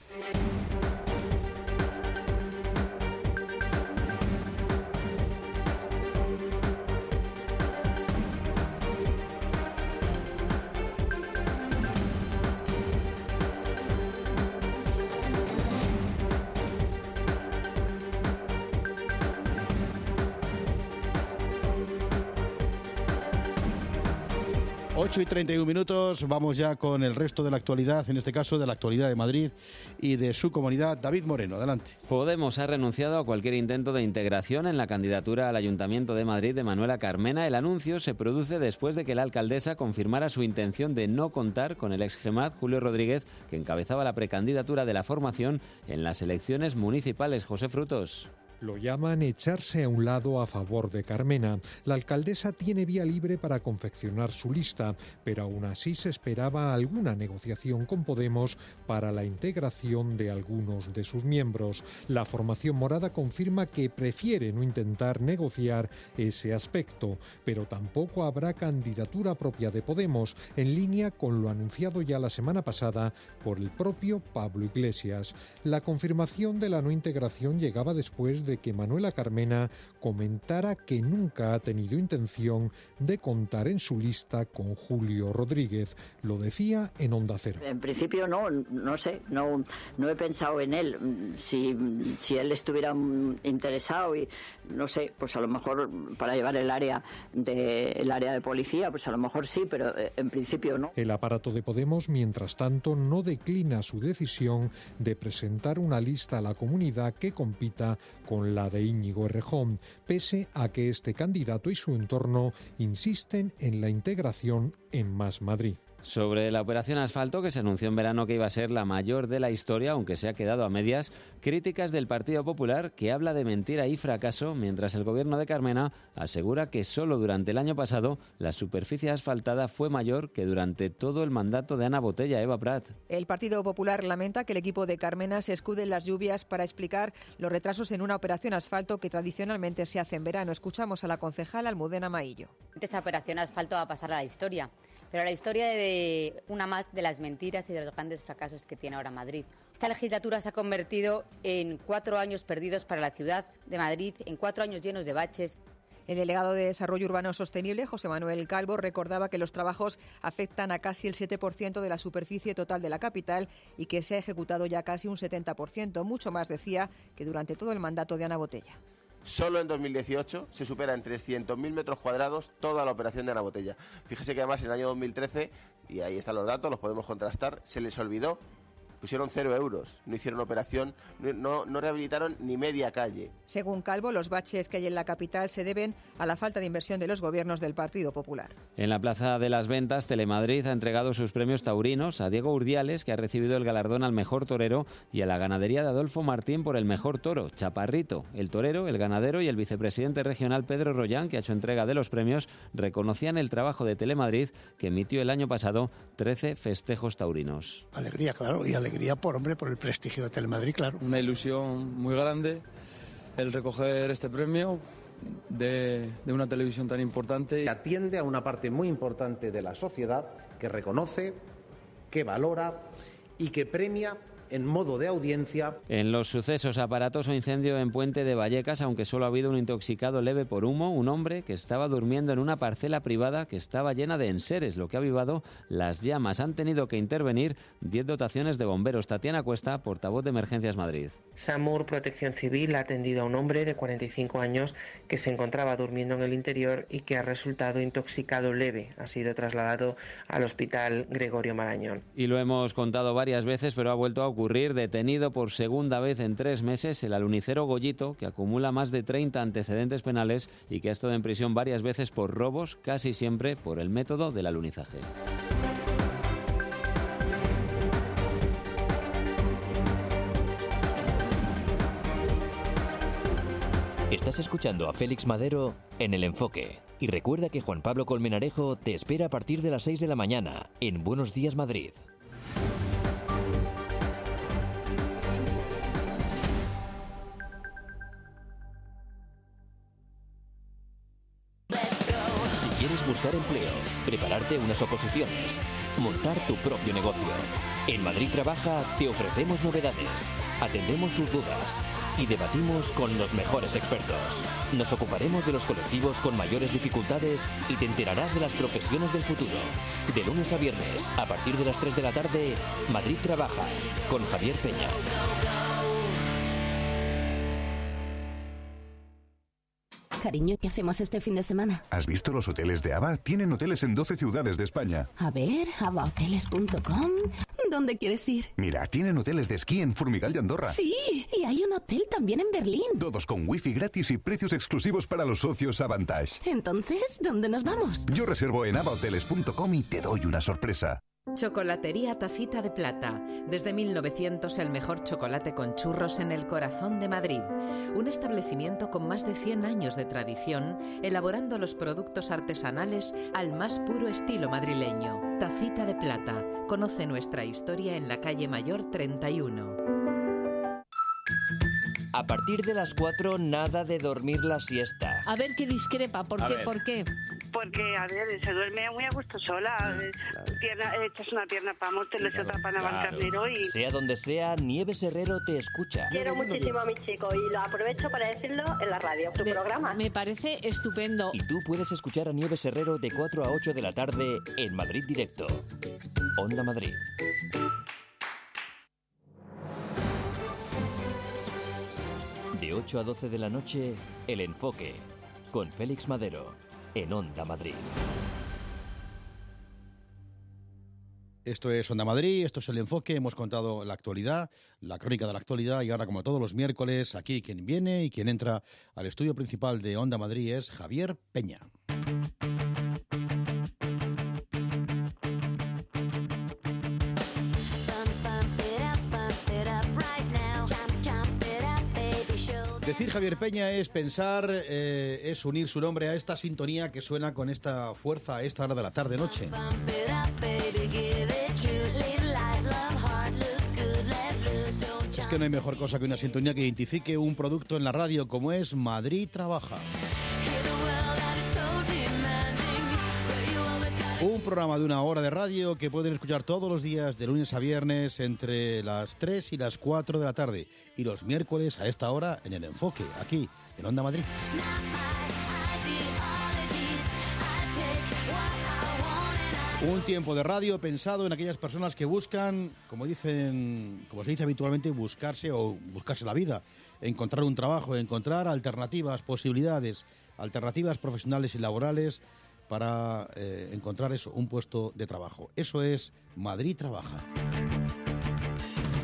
ocho y treinta y uno minutos, vamos ya con el resto de la actualidad, en este caso de la actualidad de Madrid y de su comunidad. David Moreno, adelante. Podemos ha renunciado a cualquier intento de integración en la candidatura al Ayuntamiento de Madrid de Manuela Carmena. El anuncio se produce después de que la alcaldesa confirmara su intención de no contar con el ex Gemad Julio Rodríguez, que encabezaba la precandidatura de la formación en las elecciones municipales. José Frutos. Lo llaman echarse a un lado a favor de Carmena. La alcaldesa tiene vía libre para confeccionar su lista, pero aún así se esperaba alguna negociación con Podemos para la integración de algunos de sus miembros. La formación morada confirma que prefiere no intentar negociar ese aspecto, pero tampoco habrá candidatura propia de Podemos, en línea con lo anunciado ya la semana pasada por el propio Pablo Iglesias. La confirmación de la no integración llegaba después de de que Manuela Carmena comentara que nunca ha tenido intención de contar en su lista con Julio Rodríguez. Lo decía en Onda Cero. En principio no, no sé, no, no he pensado en él. Si, si él estuviera interesado y no sé, pues a lo mejor para llevar el área de el área de policía, pues a lo mejor sí, pero en principio no. El aparato de Podemos, mientras tanto, no declina su decisión de presentar una lista a la comunidad que compita con la de Íñigo Errejón, pese a que este candidato y su entorno insisten en la integración en Más Madrid. Sobre la operación asfalto, que se anunció en verano que iba a ser la mayor de la historia, aunque se ha quedado a medias, críticas del Partido Popular, que habla de mentira y fracaso, mientras el gobierno de Carmena asegura que solo durante el año pasado la superficie asfaltada fue mayor que durante todo el mandato de Ana Botella. Eva Prat. El Partido Popular lamenta que el equipo de Carmena se escude en las lluvias para explicar los retrasos en una operación asfalto que tradicionalmente se hace en verano. Escuchamos a la concejal Almudena Maillo. Esta operación asfalto va a pasar a la historia. Pero la historia de una más de las mentiras y de los grandes fracasos que tiene ahora Madrid. Esta legislatura se ha convertido en cuatro años perdidos para la ciudad de Madrid, en cuatro años llenos de baches. El delegado de Desarrollo Urbano Sostenible, José Manuel Calvo, recordaba que los trabajos afectan a casi el siete por ciento de la superficie total de la capital y que se ha ejecutado ya casi un setenta por ciento, mucho más, decía, que durante todo el mandato de Ana Botella. Solo en dos mil dieciocho se supera en trescientos mil metros cuadrados toda la operación de Ana Botella. Fíjese que además en el año dos mil trece, y ahí están los datos, los podemos contrastar, se les olvidó pusieron cero euros, no hicieron operación, no, no rehabilitaron ni media calle. Según Calvo, los baches que hay en la capital se deben a la falta de inversión de los gobiernos del Partido Popular. En la Plaza de las Ventas, Telemadrid ha entregado sus premios taurinos a Diego Urdiales, que ha recibido el galardón al mejor torero, y a la ganadería de Adolfo Martín por el mejor toro, Chaparrito. El torero, el ganadero y el vicepresidente regional Pedro Rollán, que ha hecho entrega de los premios, reconocían el trabajo de Telemadrid, que emitió el año pasado trece festejos taurinos. Alegría, claro, y alegría por, hombre, por el prestigio de Telemadrid, claro. Una ilusión muy grande el recoger este premio de, de una televisión tan importante. Atiende a una parte muy importante de la sociedad que reconoce, que valora y que premia en modo de audiencia. En los sucesos, aparatoso incendio en Puente de Vallecas, aunque solo ha habido un intoxicado leve por humo, un hombre que estaba durmiendo en una parcela privada que estaba llena de enseres, lo que ha avivado las llamas. Han tenido que intervenir diez dotaciones de bomberos. Tatiana Cuesta, portavoz de Emergencias Madrid. SAMUR Protección Civil ha atendido a un hombre de cuarenta y cinco años que se encontraba durmiendo en el interior y que ha resultado intoxicado leve. Ha sido trasladado al Hospital Gregorio Marañón. Y lo hemos contado varias veces, pero ha vuelto a ocurrir. Detenido por segunda vez en tres meses el alunicero Goyito, que acumula más de treinta antecedentes penales y que ha estado en prisión varias veces por robos, casi siempre por el método del alunizaje. Estás escuchando a Félix Madero en El Enfoque. Y recuerda que Juan Pablo Colmenarejo te espera a partir de las seis de la mañana en Buenos Días Madrid. Si quieres buscar empleo, prepararte unas oposiciones, montar tu propio negocio, en Madrid Trabaja te ofrecemos novedades, atendemos tus dudas y debatimos con los mejores expertos. Nos ocuparemos de los colectivos con mayores dificultades y te enterarás de las profesiones del futuro. De lunes a viernes, a partir de las tres de la tarde, Madrid Trabaja, con Javier Peña. Cariño, ¿qué hacemos este fin de semana? ¿Has visto los hoteles de ABA? Tienen hoteles en doce ciudades de España. A ver, aba hoteles punto com. ¿Dónde quieres ir? Mira, tienen hoteles de esquí en Formigal y Andorra. Sí, y hay un hotel también en Berlín. Todos con wifi gratis y precios exclusivos para los socios Avantage. Entonces, ¿dónde nos vamos? Yo reservo en aba hoteles punto com y te doy una sorpresa. Chocolatería Tacita de Plata. Desde mil novecientos el mejor chocolate con churros en el corazón de Madrid. Un establecimiento con más de cien años de tradición, elaborando los productos artesanales al más puro estilo madrileño. Tacita de Plata. Conoce nuestra historia en la calle Mayor treinta y uno. A partir de las cuatro, nada de dormir la siesta. A ver qué discrepa, ¿por A qué? ver. ¿Por qué? Porque, a ver, se duerme muy a gusto sola. Pierna, echas una pierna para Móstoles y otra para Navalcarnero y... Sea donde sea, Nieves Herrero te escucha. Quiero muchísimo a mi chico y lo aprovecho para decirlo en la radio, tu Me- programa. Me parece estupendo. Y tú puedes escuchar a Nieves Herrero de cuatro a ocho de la tarde en Madrid Directo. Onda Madrid. De ocho a doce de la noche, El Enfoque, con Félix Madero, en Onda Madrid. Esto es Onda Madrid, esto es El Enfoque, hemos contado la actualidad, la crónica de la actualidad y ahora, como todos los miércoles, aquí quien viene y quien entra al estudio principal de Onda Madrid es Javier Peña. Decir Javier Peña es pensar, eh, es unir su nombre a esta sintonía que suena con esta fuerza a esta hora de la tarde-noche. Es que no hay mejor cosa que una sintonía que identifique un producto en la radio como es Madrid Trabaja. Un programa de una hora de radio que pueden escuchar todos los días de lunes a viernes entre las tres y las cuatro de la tarde y los miércoles a esta hora en El Enfoque, aquí en Onda Madrid. Un tiempo de radio pensado en aquellas personas que buscan, como dicen, como se dice habitualmente, buscarse o buscarse la vida, encontrar un trabajo, encontrar alternativas, posibilidades, alternativas profesionales y laborales para eh, encontrar eso, un puesto de trabajo. Eso es Madrid Trabaja.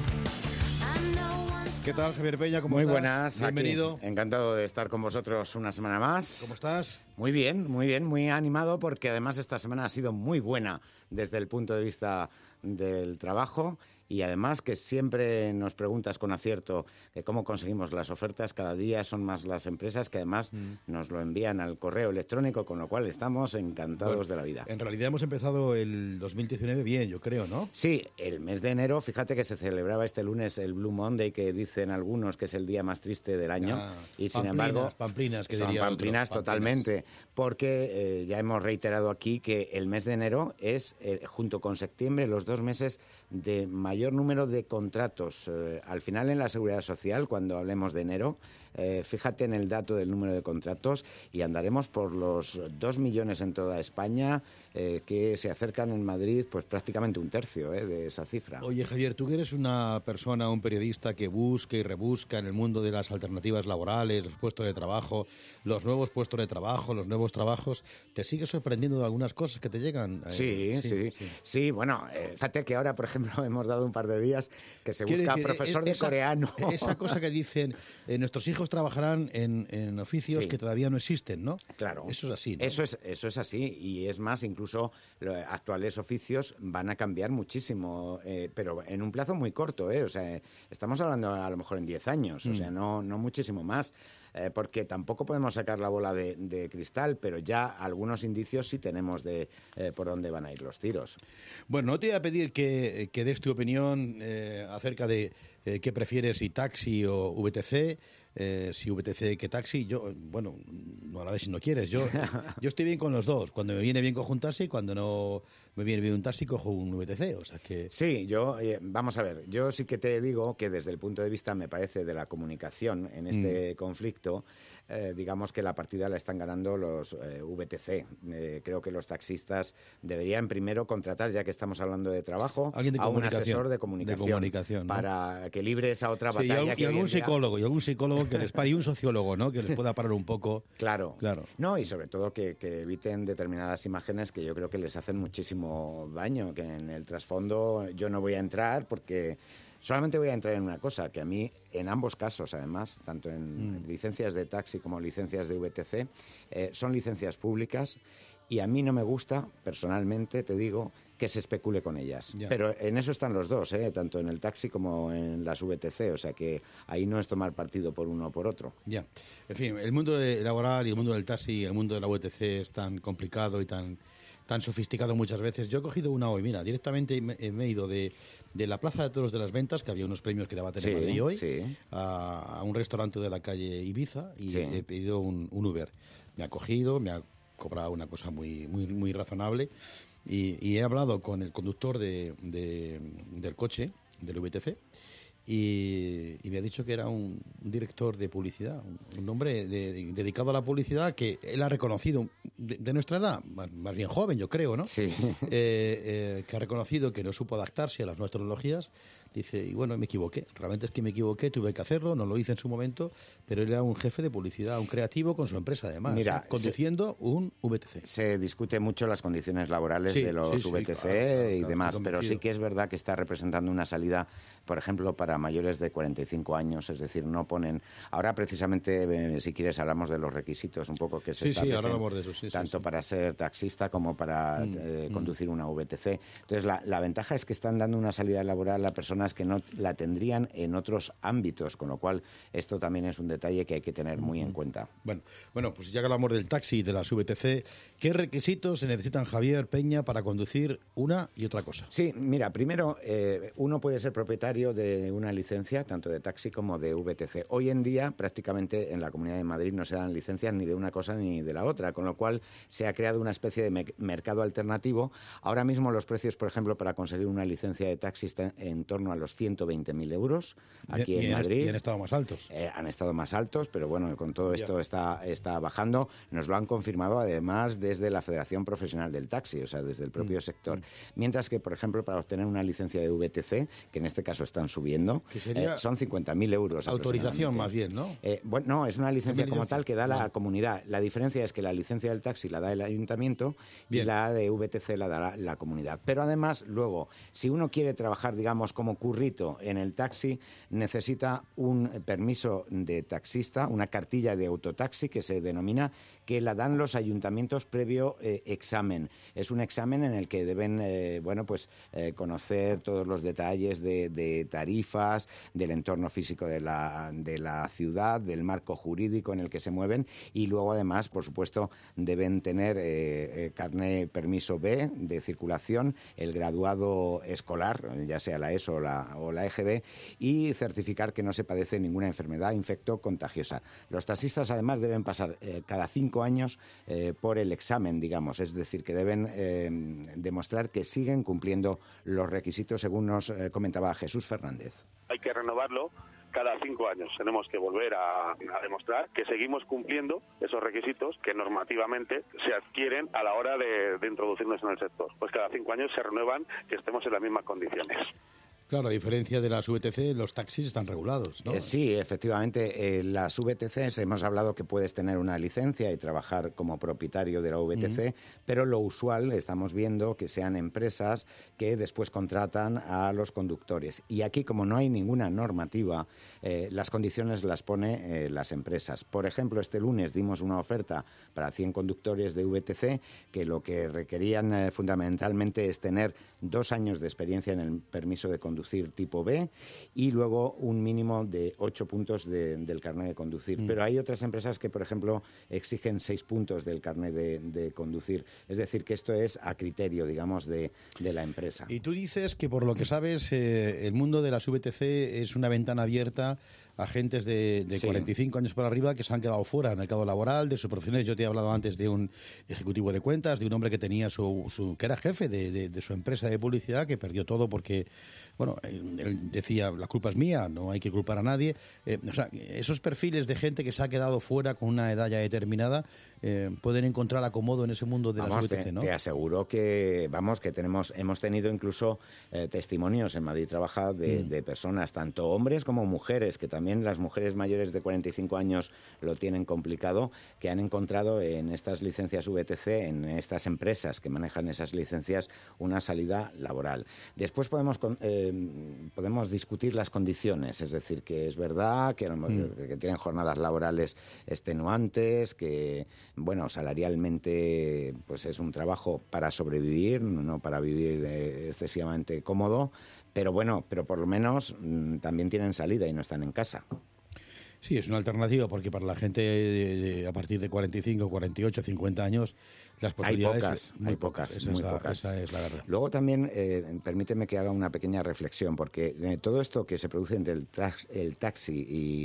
¿Qué tal, Javier Peña? ¿Cómo muy estás? Buenas, Bienvenido. Aquí. Encantado de estar con vosotros una semana más. ¿Cómo estás? Muy bien, muy bien, muy animado porque además esta semana ha sido muy buena desde el punto de vista del trabajo y además que siempre nos preguntas con acierto que cómo conseguimos las ofertas. Cada día son más las empresas que además mm. nos lo envían al correo electrónico, con lo cual estamos encantados bueno, de la vida. En realidad hemos empezado el dos mil diecinueve bien, yo creo, ¿no? Sí, el mes de enero, fíjate que se celebraba este lunes el Blue Monday, que dicen algunos que es el día más triste del año. Ah, y sin pamplinas, embargo, pamplinas, que son diría pamplinas otro, totalmente, pamplinas. Porque eh, ya hemos reiterado aquí que el mes de enero es, eh, junto con septiembre, los dos meses de mayor número de contratos. Eh, al final, en la Seguridad Social, cuando hablemos de enero, eh, fíjate en el dato del número de contratos y andaremos por los dos millones en toda España, eh, que se acercan en Madrid pues prácticamente un tercio eh, de esa cifra. Oye, Javier, tú que eres una persona, un periodista que busca y rebusca en el mundo de las alternativas laborales, los puestos de trabajo, los nuevos puestos de trabajo, los nuevos trabajos, ¿te sigues sorprendiendo de algunas cosas que te llegan? Sí, eh, sí, sí, sí. Sí, bueno, eh, fíjate que ahora, por ejemplo, hemos dado un par de días que se busca decir, profesor esa, de coreano. Esa cosa que dicen, eh, nuestros hijos trabajarán en, en oficios sí. que todavía no existen, ¿no? Claro. Eso es así, ¿no? Eso es, eso es así, y es más, incluso los actuales oficios van a cambiar muchísimo, eh, pero en un plazo muy corto, ¿eh? O sea, estamos hablando a lo mejor en diez años, mm. o sea, no, no muchísimo más. Eh, porque tampoco podemos sacar la bola de, de cristal, pero ya algunos indicios sí tenemos de eh, por dónde van a ir los tiros. Bueno, no te voy a pedir que, que des tu opinión eh, acerca de eh, qué prefieres, si taxi o V T C, eh, si V T C que taxi. Yo, bueno, no la des si no quieres. Yo, yo estoy bien con los dos. Cuando me viene bien cojo un taxi, cuando no me viene bien un taxi cojo un V T C. O sea que... Sí, yo, eh, vamos a ver, yo sí que te digo que desde el punto de vista, me parece, de la comunicación en este mm. conflicto, Eh, digamos que la partida la están ganando los eh, V T C. Eh, creo que los taxistas deberían primero contratar, ya que estamos hablando de trabajo, de a un asesor de comunicación, de comunicación ¿no? para que libre esa otra sí, batalla. Y, al, que y algún día... psicólogo, y algún psicólogo que les pare, y un sociólogo, ¿no? Que les pueda parar un poco. Claro, claro. No, y sobre todo que, que eviten determinadas imágenes que yo creo que les hacen muchísimo daño, que en el trasfondo yo no voy a entrar porque... Solamente voy a entrar en una cosa, que a mí, en ambos casos, además, tanto en mm. licencias de taxi como licencias de V T C, eh, son licencias públicas y a mí no me gusta, personalmente, te digo, que se especule con ellas. Ya. Pero en eso están los dos, ¿eh? Tanto en el taxi como en las V T C, o sea que ahí no es tomar partido por uno o por otro. Ya. En fin, el mundo laboral y el mundo del taxi y el mundo de la V T C es tan complicado y tan... tan sofisticado muchas veces. Yo he cogido una hoy, mira, directamente me, me he ido de, de la Plaza de Toros de las Ventas, que había unos premios que daba a tener sí, Madrid hoy, sí. a, a un restaurante de la calle Ibiza y sí. he pedido un, un Uber. Me ha cogido, me ha cobrado una cosa muy muy muy razonable y, y he hablado con el conductor de, de, del coche, del V T C, Y, y me ha dicho que era un, un director de publicidad, un, un hombre de, de, dedicado a la publicidad que él ha reconocido, de, de nuestra edad, más, más bien joven yo creo, ¿no? Sí. Eh, eh, que ha reconocido que no supo adaptarse a las nuevas tecnologías. Dice, y bueno, me equivoqué, realmente es que me equivoqué, tuve que hacerlo, no lo hice en su momento, pero él era un jefe de publicidad, un creativo con su empresa además, Mira, ¿eh? conduciendo se, un V T C. Se discute mucho las condiciones laborales sí, de los sí, V T C sí, claro, claro, y claro, demás, pero sí que es verdad que está representando una salida, por ejemplo, para mayores de cuarenta y cinco años, es decir, no ponen... Ahora precisamente, eh, si quieres, hablamos de los requisitos un poco que se sí, establecen, sí, ahora hablamos de eso, sí, tanto sí, sí. para ser taxista como para mm, eh, conducir mm. una V T C. Entonces, la, la ventaja es que están dando una salida laboral a personas que no la tendrían en otros ámbitos, con lo cual esto también es un detalle que hay que tener muy en cuenta. Bueno, bueno, pues ya que hablamos del taxi y de las V T C, ¿qué requisitos se necesitan, Javier Peña, para conducir una y otra cosa? Sí, mira, primero, eh, uno puede ser propietario de una licencia, tanto de taxi como de V T C. Hoy en día, prácticamente en la Comunidad de Madrid no se dan licencias ni de una cosa ni de la otra, con lo cual se ha creado una especie de me- mercado alternativo. Ahora mismo los precios, por ejemplo, para conseguir una licencia de taxi están en torno a los ciento veinte mil euros aquí y, en, y en Madrid. Y han estado más altos. Eh, han estado más altos, pero bueno, con todo esto está, está bajando. Nos lo han confirmado además desde la Federación Profesional del Taxi, o sea, desde el propio mm. sector. Mientras que, por ejemplo, para obtener una licencia de V T C, que en este caso están subiendo, hablando, Que sería eh, son cincuenta mil euros. autorización más bien, ¿no? Eh, bueno, no, es una licencia como licencia? tal que da la Vale. comunidad. La diferencia es que la licencia del taxi la da el ayuntamiento y Bien. la de V T C la da la, la comunidad. Pero además, luego, si uno quiere trabajar, digamos, como currito en el taxi, necesita un permiso de taxista, una cartilla de autotaxi que se denomina, que la dan los ayuntamientos previo eh, examen. Es un examen en el que deben, eh, bueno, pues eh, conocer todos los detalles de, de tarifas, del entorno físico de la, de la ciudad, del marco jurídico en el que se mueven y luego, además, por supuesto, deben tener eh, eh, carné permiso B de circulación, el graduado escolar, ya sea la ESO o la, o la E G B, y certificar que no se padece ninguna enfermedad infecto-contagiosa. Los taxistas, además, deben pasar eh, cada cinco años eh, por el examen, digamos, es decir, que deben eh, demostrar que siguen cumpliendo los requisitos, según nos eh, comentaba Jesús Fernández. Hay que renovarlo cada cinco años. Tenemos que volver a, a demostrar que seguimos cumpliendo esos requisitos que normativamente se adquieren a la hora de, de introducirnos en el sector. Pues cada cinco años se renuevan, que estemos en las mismas condiciones. Claro, a diferencia de las V T C, los taxis están regulados, ¿no? Eh, sí, efectivamente. Eh, las V T Cs hemos hablado que puedes tener una licencia y trabajar como propietario de la V T C, uh-huh. pero lo usual, estamos viendo que sean empresas que después contratan a los conductores. Y aquí, como no hay ninguna normativa, eh, las condiciones las pone eh, las empresas. Por ejemplo, este lunes dimos una oferta para cien conductores de V T C que lo que requerían eh, fundamentalmente es tener dos años de experiencia en el permiso de conducir tipo B y luego un mínimo de ocho puntos de, del carnet de conducir. Mm. Pero hay otras empresas que, por ejemplo, exigen seis puntos del carnet de, de conducir. Es decir, que esto es a criterio, digamos, de, de la empresa. Y tú dices que, por lo que sabes, eh, el mundo de las V T C es una ventana abierta a agentes de, de sí. cuarenta y cinco años para arriba que se han quedado fuera del mercado laboral, de sus profesiones. Yo te he hablado antes de un ejecutivo de cuentas, de un hombre que tenía su, su que era jefe de, de, de su empresa de publicidad, que perdió todo porque, bueno, él, él decía, la culpa es mía, no hay que culpar a nadie. Eh, o sea, esos perfiles de gente que se ha quedado fuera con una edad ya determinada eh, pueden encontrar acomodo en ese mundo de vamos, las V T C, ¿no? Te, te aseguro que, vamos, que tenemos, hemos tenido incluso eh, testimonios en Madrid Trabaja de, mm. de personas, tanto hombres como mujeres, que también las mujeres mayores de cuarenta y cinco años lo tienen complicado, que han encontrado en estas licencias V T C, en estas empresas que manejan esas licencias, una salida laboral. Después podemos, eh, podemos discutir las condiciones, es decir, que es verdad que, mm. que tienen jornadas laborales extenuantes, que, bueno, salarialmente pues es un trabajo para sobrevivir, no para vivir eh, excesivamente cómodo, pero bueno, pero por lo menos mmm, también tienen salida y no están en casa. Sí, es una alternativa porque para la gente de, de, a partir de cuarenta y cinco, cuarenta y ocho, cincuenta años las posibilidades... Hay pocas, muy hay pocas, esa muy es la, pocas. Esa es la verdad. Luego también, eh, permíteme que haga una pequeña reflexión, porque eh, todo esto que se produce entre el, tra- el taxi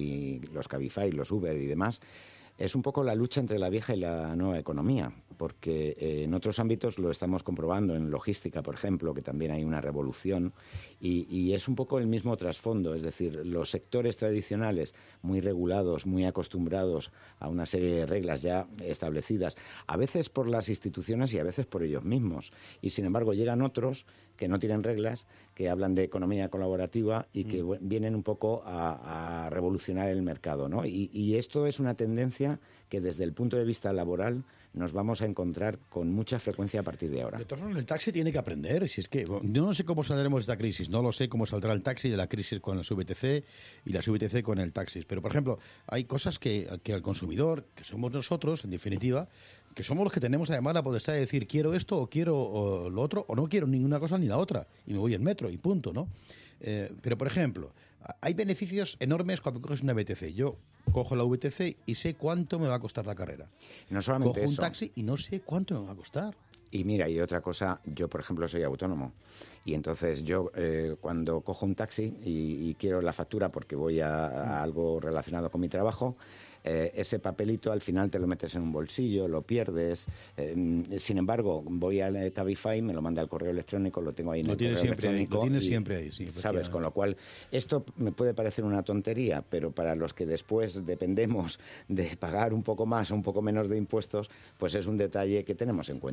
y los Cabify, los Uber y demás, es un poco la lucha entre la vieja y la nueva economía, porque eh, en otros ámbitos lo estamos comprobando, en logística, por ejemplo, que también hay una revolución, y, y es un poco el mismo trasfondo, es decir, los sectores tradicionales muy regulados, muy acostumbrados a una serie de reglas ya establecidas, a veces por las instituciones y a veces por ellos mismos, y sin embargo llegan otros que no tienen reglas, que hablan de economía colaborativa y que mm. vienen un poco a, a revolucionar el mercado, ¿no? Y, y esto es una tendencia que desde el punto de vista laboral nos vamos a encontrar con mucha frecuencia a partir de ahora. De todas formas, el taxi tiene que aprender. Si es que yo no sé cómo saldremos de esta crisis, no lo sé cómo saldrá el taxi de la crisis con las V T C y las V T C con el taxi. Pero, por ejemplo, hay cosas que, que al consumidor, que somos nosotros, en definitiva, que somos los que tenemos además la potestad de decir quiero esto o quiero o lo otro o no quiero ninguna cosa ni la otra y me voy en metro y punto, ¿no? Eh, pero, por ejemplo, hay beneficios enormes cuando coges una V T C. Yo cojo la V T C y sé cuánto me va a costar la carrera. No solamente cojo eso. un taxi y no sé cuánto me va a costar. Y mira, y otra cosa, yo por ejemplo soy autónomo y entonces yo eh, cuando cojo un taxi y, y quiero la factura porque voy a, a algo relacionado con mi trabajo, eh, ese papelito al final te lo metes en un bolsillo, lo pierdes. Eh, sin embargo, voy al Cabify, me lo manda al correo electrónico, lo tengo ahí en lo el tienes correo siempre electrónico. Ahí, lo tienes y, siempre ahí, sí. ¿Sabes? Con lo cual, esto me puede parecer una tontería, pero para los que después dependemos de pagar un poco más o un poco menos de impuestos, pues es un detalle que tenemos en cuenta a la hora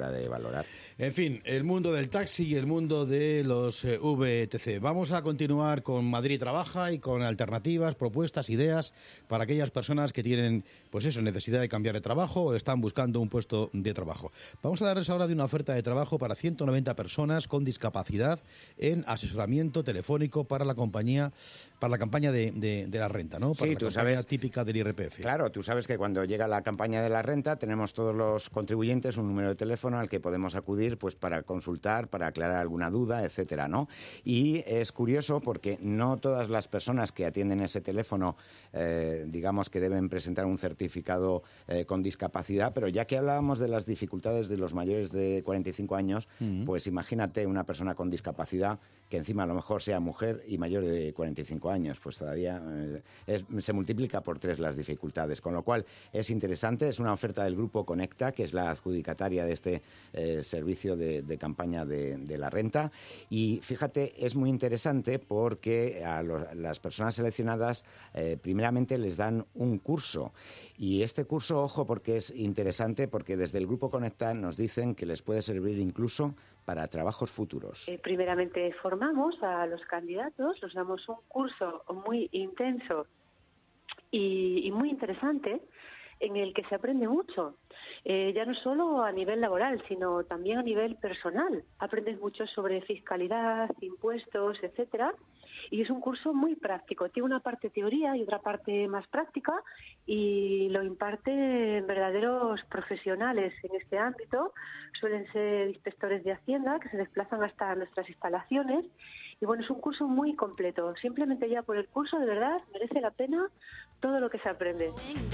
hora de valorar. En fin, el mundo del taxi y el mundo de los eh, V T C. Vamos a continuar con Madrid Trabaja y con alternativas, propuestas, ideas para aquellas personas que tienen, pues eso, necesidad de cambiar de trabajo o están buscando un puesto de trabajo. Vamos a hablarles ahora de una oferta de trabajo para ciento noventa personas con discapacidad en asesoramiento telefónico para la compañía, para la campaña de, de, de la renta, ¿no? Para Sí, la tú campaña sabes, típica del I R P F. Claro, tú sabes que cuando llega la campaña de la renta tenemos todos los contribuyentes un número de teléfono al que podemos acudir pues para consultar, para aclarar alguna duda, etcétera, ¿no? Y es curioso porque no todas las personas que atienden ese teléfono, eh, digamos que deben presentar un certificado eh, con discapacidad, pero ya que hablábamos de las dificultades de los mayores de cuarenta y cinco años, uh-huh. pues imagínate una persona con discapacidad que encima a lo mejor sea mujer y mayor de cuarenta y cinco años, pues todavía eh, es, se multiplica por tres las dificultades, con lo cual es interesante, es una oferta del Grupo Conecta, que es la adjudicataria de este eh, servicio de, de campaña de, de la renta, y fíjate, es muy interesante porque a los, las personas seleccionadas eh, primeramente les dan un curso, y este curso, ojo, porque es interesante, porque desde el Grupo Conecta nos dicen que les puede servir incluso para trabajos futuros. Eh, primeramente formamos a los candidatos, les damos un curso muy intenso y, y muy interesante en el que se aprende mucho, eh, ya no solo a nivel laboral, sino también a nivel personal. Aprendes mucho sobre fiscalidad, impuestos, etcétera, y es un curso muy práctico. Tiene una parte teoría y otra parte más práctica, y lo imparten verdaderos profesionales en este ámbito. Suelen ser inspectores de Hacienda que se desplazan hasta nuestras instalaciones. Y bueno, es un curso muy completo. Simplemente ya por el curso, de verdad, merece la pena todo lo que se aprende.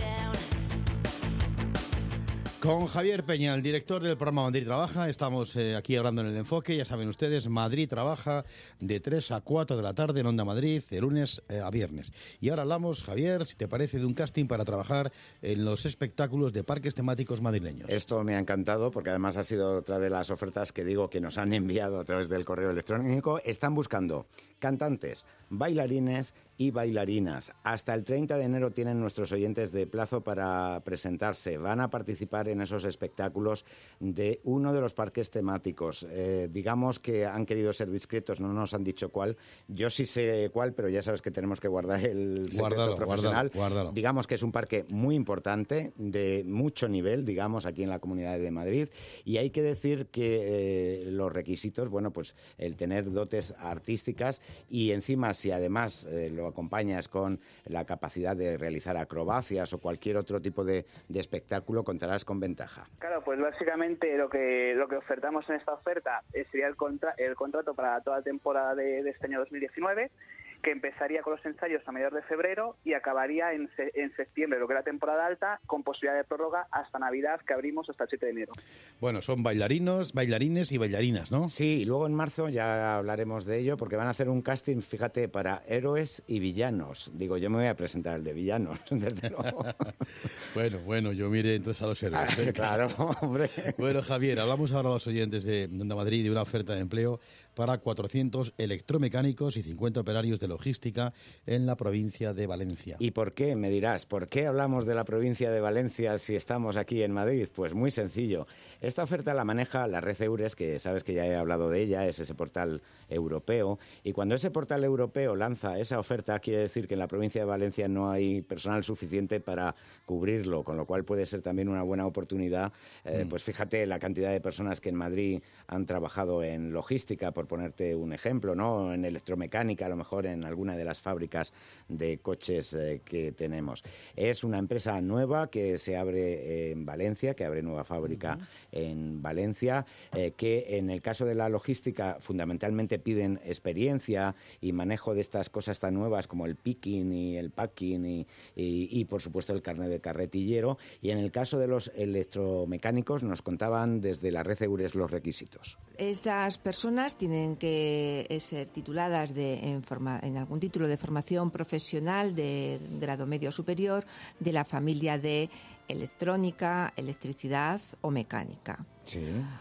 Con Javier Peña, el director del programa Madrid Trabaja, estamos eh, aquí hablando en el enfoque. Ya saben ustedes, Madrid Trabaja de tres a cuatro de la tarde en Onda Madrid, de lunes eh, a viernes. Y ahora hablamos, Javier, si te parece, de un casting para trabajar en los espectáculos de parques temáticos madrileños. Esto me ha encantado porque además ha sido otra de las ofertas que digo que nos han enviado a través del correo electrónico. Están buscando cantantes, bailarines y bailarinas. Hasta el treinta de enero tienen nuestros oyentes de plazo para presentarse. Van a participar en esos espectáculos de uno de los parques temáticos. Eh, digamos que han querido ser discretos, no nos han dicho cuál. Yo sí sé cuál, pero ya sabes que tenemos que guardar el secreto guárdalo, profesional. Guárdalo, guárdalo. Digamos que es un parque muy importante, de mucho nivel, digamos, aquí en la Comunidad de Madrid. Y hay que decir que eh, los requisitos, bueno, pues el tener dotes artísticas y encima si además eh, lo acompañas con la capacidad de realizar acrobacias o cualquier otro tipo de, de espectáculo, contarás con ventaja. Claro, pues básicamente lo que lo que ofertamos en esta oferta eh, sería el, contra, el contrato para toda la temporada de, de este año dos mil diecinueve, que empezaría con los ensayos a mediados de febrero y acabaría en, se, en septiembre, lo que es la temporada alta, con posibilidad de prórroga hasta Navidad, que abrimos hasta el siete de enero. Bueno, son bailarinos, bailarines y bailarinas, ¿no? Sí, y luego en marzo ya hablaremos de ello, porque van a hacer un casting, fíjate, para héroes y villanos. Digo, yo me voy a presentar el de villanos, desde luego. Bueno, bueno, yo miré entonces a los héroes. ¿eh? Claro, hombre. Bueno, Javier, hablamos ahora a los oyentes de Onda Madrid de una oferta de empleo para cuatrocientos electromecánicos y cincuenta operarios de logística en la provincia de Valencia. ¿Y por qué? Me dirás, ¿por qué hablamos de la provincia de Valencia si estamos aquí en Madrid? Pues muy sencillo. Esta oferta la maneja la red Eures, que sabes que ya he hablado de ella, es ese portal europeo. Y cuando ese portal europeo lanza esa oferta, quiere decir que en la provincia de Valencia no hay personal suficiente para cubrirlo, con lo cual puede ser también una buena oportunidad. Eh, mm. Pues fíjate la cantidad de personas que en Madrid han trabajado en logística, por ponerte un ejemplo, ¿no? En electromecánica, a lo mejor en alguna de las fábricas de coches eh, que tenemos. Es una empresa nueva que se abre en Valencia, que abre nueva fábrica uh-huh. en Valencia, eh, que en el caso de la logística fundamentalmente piden experiencia y manejo de estas cosas tan nuevas como el picking y el packing y, y, y por supuesto el carnet de carretillero. Y en el caso de los electromecánicos nos contaban desde la red Eures los requisitos. Estas personas tienen que ser tituladas de, en, forma, en algún título de formación profesional de grado medio superior de la familia de electrónica, electricidad o mecánica. Sí.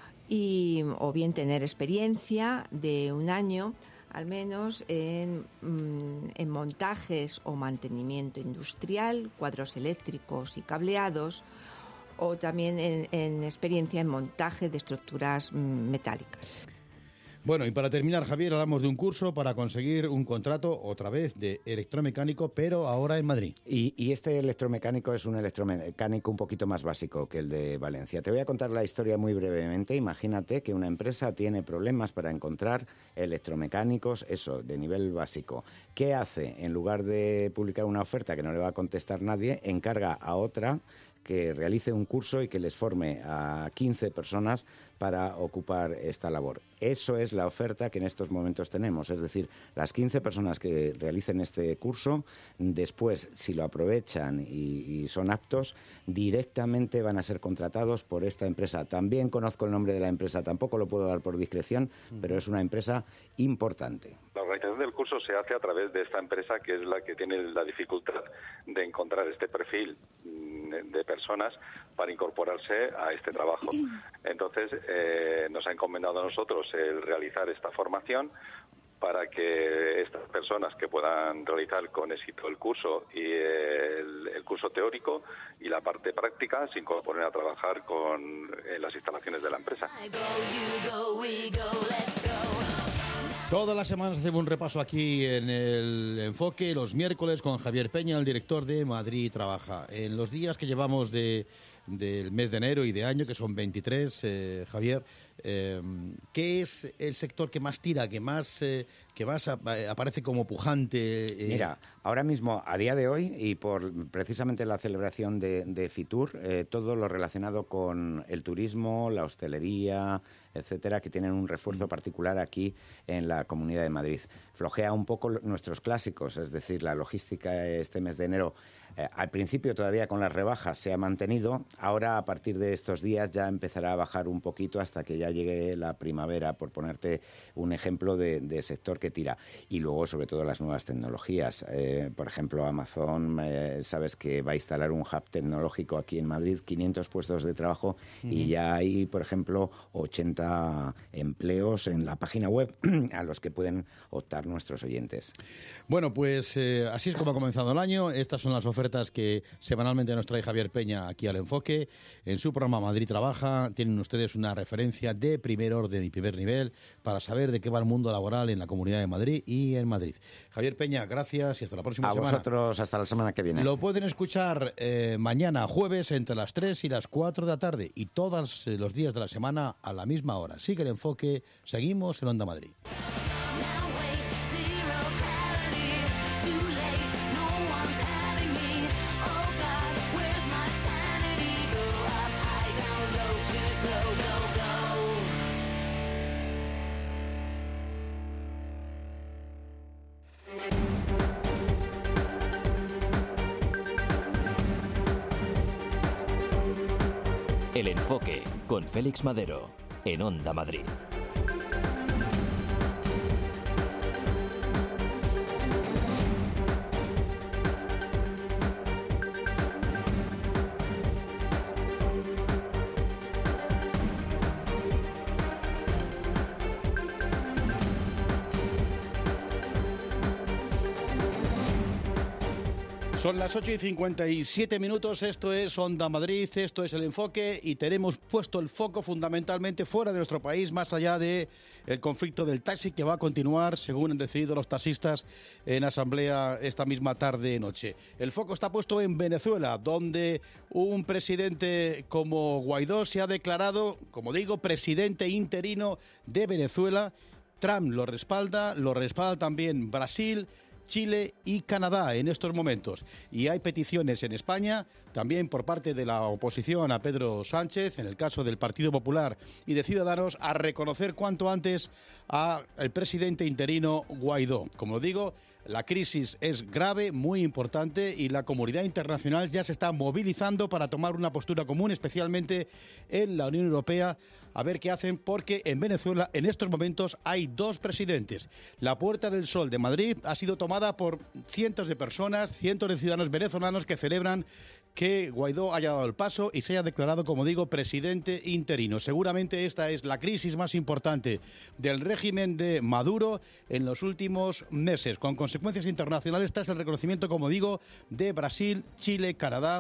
Y, o bien tener experiencia de un año al menos en, en montajes o mantenimiento industrial, cuadros eléctricos y cableados, o también en, en experiencia en montaje de estructuras mm, metálicas. Bueno, y para terminar, Javier, hablamos de un curso para conseguir un contrato, otra vez, de electromecánico, pero ahora en Madrid. Y, y este electromecánico es un electromecánico un poquito más básico que el de Valencia. Te voy a contar la historia muy brevemente. Imagínate que una empresa tiene problemas para encontrar electromecánicos, eso, de nivel básico. ¿Qué hace? En lugar de publicar una oferta que no le va a contestar nadie, encarga a otra que realice un curso y que les forme a quince personas para ocupar esta labor. Eso es la oferta que en estos momentos tenemos, es decir, las quince personas que realicen este curso, después, si lo aprovechan y, y son aptos, directamente van a ser contratados por esta empresa. También conozco el nombre de la empresa, tampoco lo puedo dar por discreción, pero es una empresa importante. La organización del curso se hace a través de esta empresa, que es la que tiene la dificultad de encontrar este perfil de personas para incorporarse a este trabajo. Entonces, eh, nos ha encomendado a nosotros el realizar esta formación para que estas personas que puedan realizar con éxito el curso y el, el curso teórico y la parte práctica se incorporen a trabajar con en las instalaciones de la empresa. Todas las semanas hacemos un repaso aquí en el Enfoque, los miércoles con Javier Peña, el director de Madrid Trabaja. En los días que llevamos de, del mes de enero y de año, que son veintitrés, eh, Javier, eh, ¿qué es el sector que más tira, que más, eh, que más ap- aparece como pujante? Eh? Mira, ahora mismo, a día de hoy, y por precisamente la celebración de, de Fitur, eh, todo lo relacionado con el turismo, la hostelería, etcétera, que tienen un refuerzo particular aquí en la Comunidad de Madrid. Flojea un poco nuestros clásicos, es decir, la logística este mes de enero, eh, al principio todavía con las rebajas se ha mantenido, ahora a partir de estos días ya empezará a bajar un poquito hasta que ya llegue la primavera, por ponerte un ejemplo de, de sector que tira. Y luego, sobre todo, las nuevas tecnologías. Eh, por ejemplo, Amazon, eh, sabes que va a instalar un hub tecnológico aquí en Madrid, quinientos puestos de trabajo, uh-huh. y ya hay, por ejemplo, ochenta empleos en la página web a los que pueden optar nuestros oyentes. Bueno, pues eh, así es como ha comenzado el año. Estas son las ofertas que semanalmente nos trae Javier Peña aquí al Enfoque. En su programa Madrid Trabaja tienen ustedes una referencia de primer orden y primer nivel para saber de qué va el mundo laboral en la Comunidad de Madrid y en Madrid. Javier Peña, gracias y hasta la próxima a semana. A vosotros, hasta la semana que viene. Lo pueden escuchar eh, mañana, jueves, entre las tres y las cuatro de la tarde y todos eh, los días de la semana a la misma hora. Sigue el Enfoque, seguimos en Onda Madrid. El Enfoque, con Félix Madero, en Onda Madrid. Son las ocho y cincuenta y siete minutos, esto es Onda Madrid, esto es El Enfoque y tenemos puesto el foco fundamentalmente fuera de nuestro país, más allá del conflicto del taxi que va a continuar, según han decidido los taxistas en asamblea esta misma tarde-noche. El foco está puesto en Venezuela, donde un presidente como Guaidó se ha declarado, como digo, presidente interino de Venezuela. Trump lo respalda, lo respalda también Brasil, Chile y Canadá en estos momentos. Y hay peticiones en España, también por parte de la oposición a Pedro Sánchez, en el caso del Partido Popular y de Ciudadanos, a reconocer cuanto antes al presidente interino Guaidó. Como digo, la crisis es grave, muy importante, y la comunidad internacional ya se está movilizando para tomar una postura común, especialmente en la Unión Europea, a ver qué hacen, porque en Venezuela en estos momentos hay dos presidentes. La Puerta del Sol de Madrid ha sido tomada por cientos de personas, cientos de ciudadanos venezolanos que celebran que Guaidó haya dado el paso y se haya declarado, como digo, presidente interino. Seguramente esta es la crisis más importante del régimen de Maduro en los últimos meses, con consecuencias internacionales tras el reconocimiento, como digo, de Brasil, Chile, Canadá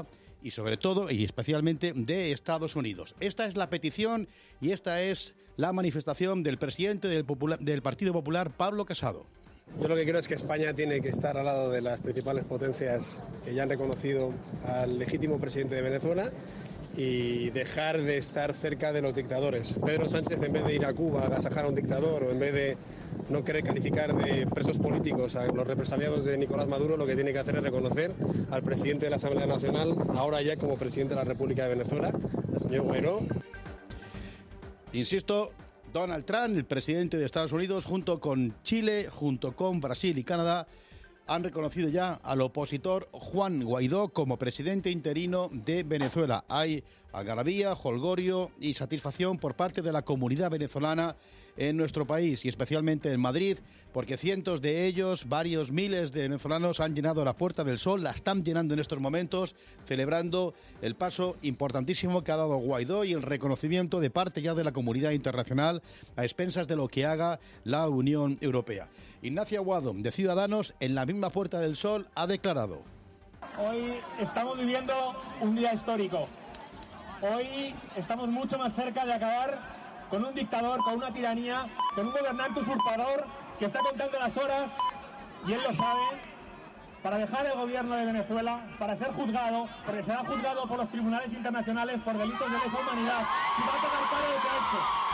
y sobre todo y especialmente de Estados Unidos. Esta es la petición y esta es la manifestación del presidente del, Popular, del Partido Popular, Pablo Casado. Yo lo que creo es que España tiene que estar al lado de las principales potencias que ya han reconocido al legítimo presidente de Venezuela y dejar de estar cerca de los dictadores. Pedro Sánchez, en vez de ir a Cuba a agasajar a un dictador o en vez de no querer calificar de presos políticos a los represaliados de Nicolás Maduro, lo que tiene que hacer es reconocer al presidente de la Asamblea Nacional, ahora ya como presidente de la República de Venezuela, el señor Guaidó. Insisto, Donald Trump, el presidente de Estados Unidos, junto con Chile, junto con Brasil y Canadá, han reconocido ya al opositor Juan Guaidó como presidente interino de Venezuela. Hay algarabía, jolgorio y satisfacción por parte de la comunidad venezolana en nuestro país y especialmente en Madrid, porque cientos de ellos, varios miles de venezolanos han llenado la Puerta del Sol, la están llenando en estos momentos, celebrando el paso importantísimo que ha dado Guaidó y el reconocimiento de parte ya de la comunidad internacional a expensas de lo que haga la Unión Europea. Ignacio Aguado, de Ciudadanos, en la misma Puerta del Sol, ha declarado: hoy estamos viviendo un día histórico. Hoy estamos mucho más cerca de acabar con un dictador, con una tiranía, con un gobernante usurpador que está contando las horas, y él lo sabe, para dejar el gobierno de Venezuela, para ser juzgado, porque será juzgado por los tribunales internacionales por delitos de lesa humanidad y va a pagar caro lo que ha hecho.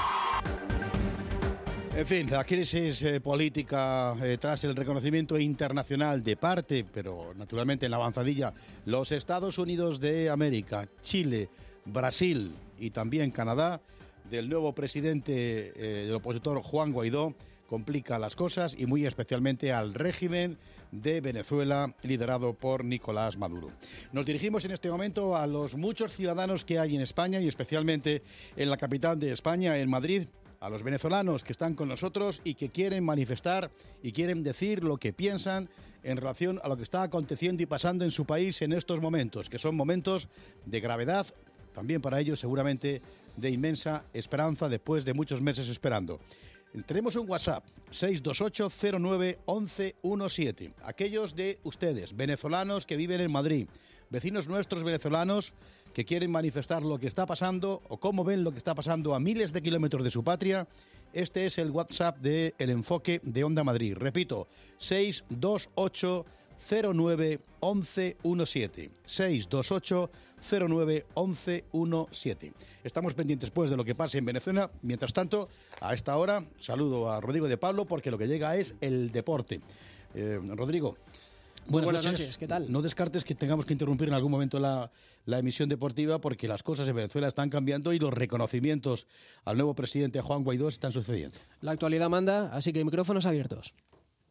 En fin, la crisis eh, política eh, tras el reconocimiento internacional de parte, pero naturalmente en la avanzadilla, los Estados Unidos de América, Chile, Brasil y también Canadá, del nuevo presidente eh, del opositor Juan Guaidó, complica las cosas y muy especialmente al régimen de Venezuela liderado por Nicolás Maduro. Nos dirigimos en este momento a los muchos ciudadanos que hay en España y especialmente en la capital de España, en Madrid, a los venezolanos que están con nosotros y que quieren manifestar y quieren decir lo que piensan en relación a lo que está aconteciendo y pasando en su país en estos momentos, que son momentos de gravedad, también para ellos seguramente de inmensa esperanza después de muchos meses esperando. Tenemos un WhatsApp, seis dos ocho cero nueve once diecisiete. Aquellos de ustedes, venezolanos que viven en Madrid, vecinos nuestros venezolanos que quieren manifestar lo que está pasando o cómo ven lo que está pasando a miles de kilómetros de su patria, este es el WhatsApp de El Enfoque de Onda Madrid. Repito, seis dos ocho cero nueve once diecisiete. seis dos ocho cero nueve once diecisiete. Estamos pendientes pues de lo que pase en Venezuela. Mientras tanto, a esta hora saludo a Rodrigo de Pablo porque lo que llega es el deporte. Eh, Rodrigo. Buenas, Buenas noches. noches, ¿qué tal? No descartes que tengamos que interrumpir en algún momento la, la emisión deportiva porque las cosas en Venezuela están cambiando y los reconocimientos al nuevo presidente Juan Guaidó están sucediendo. La actualidad manda, así que micrófonos abiertos.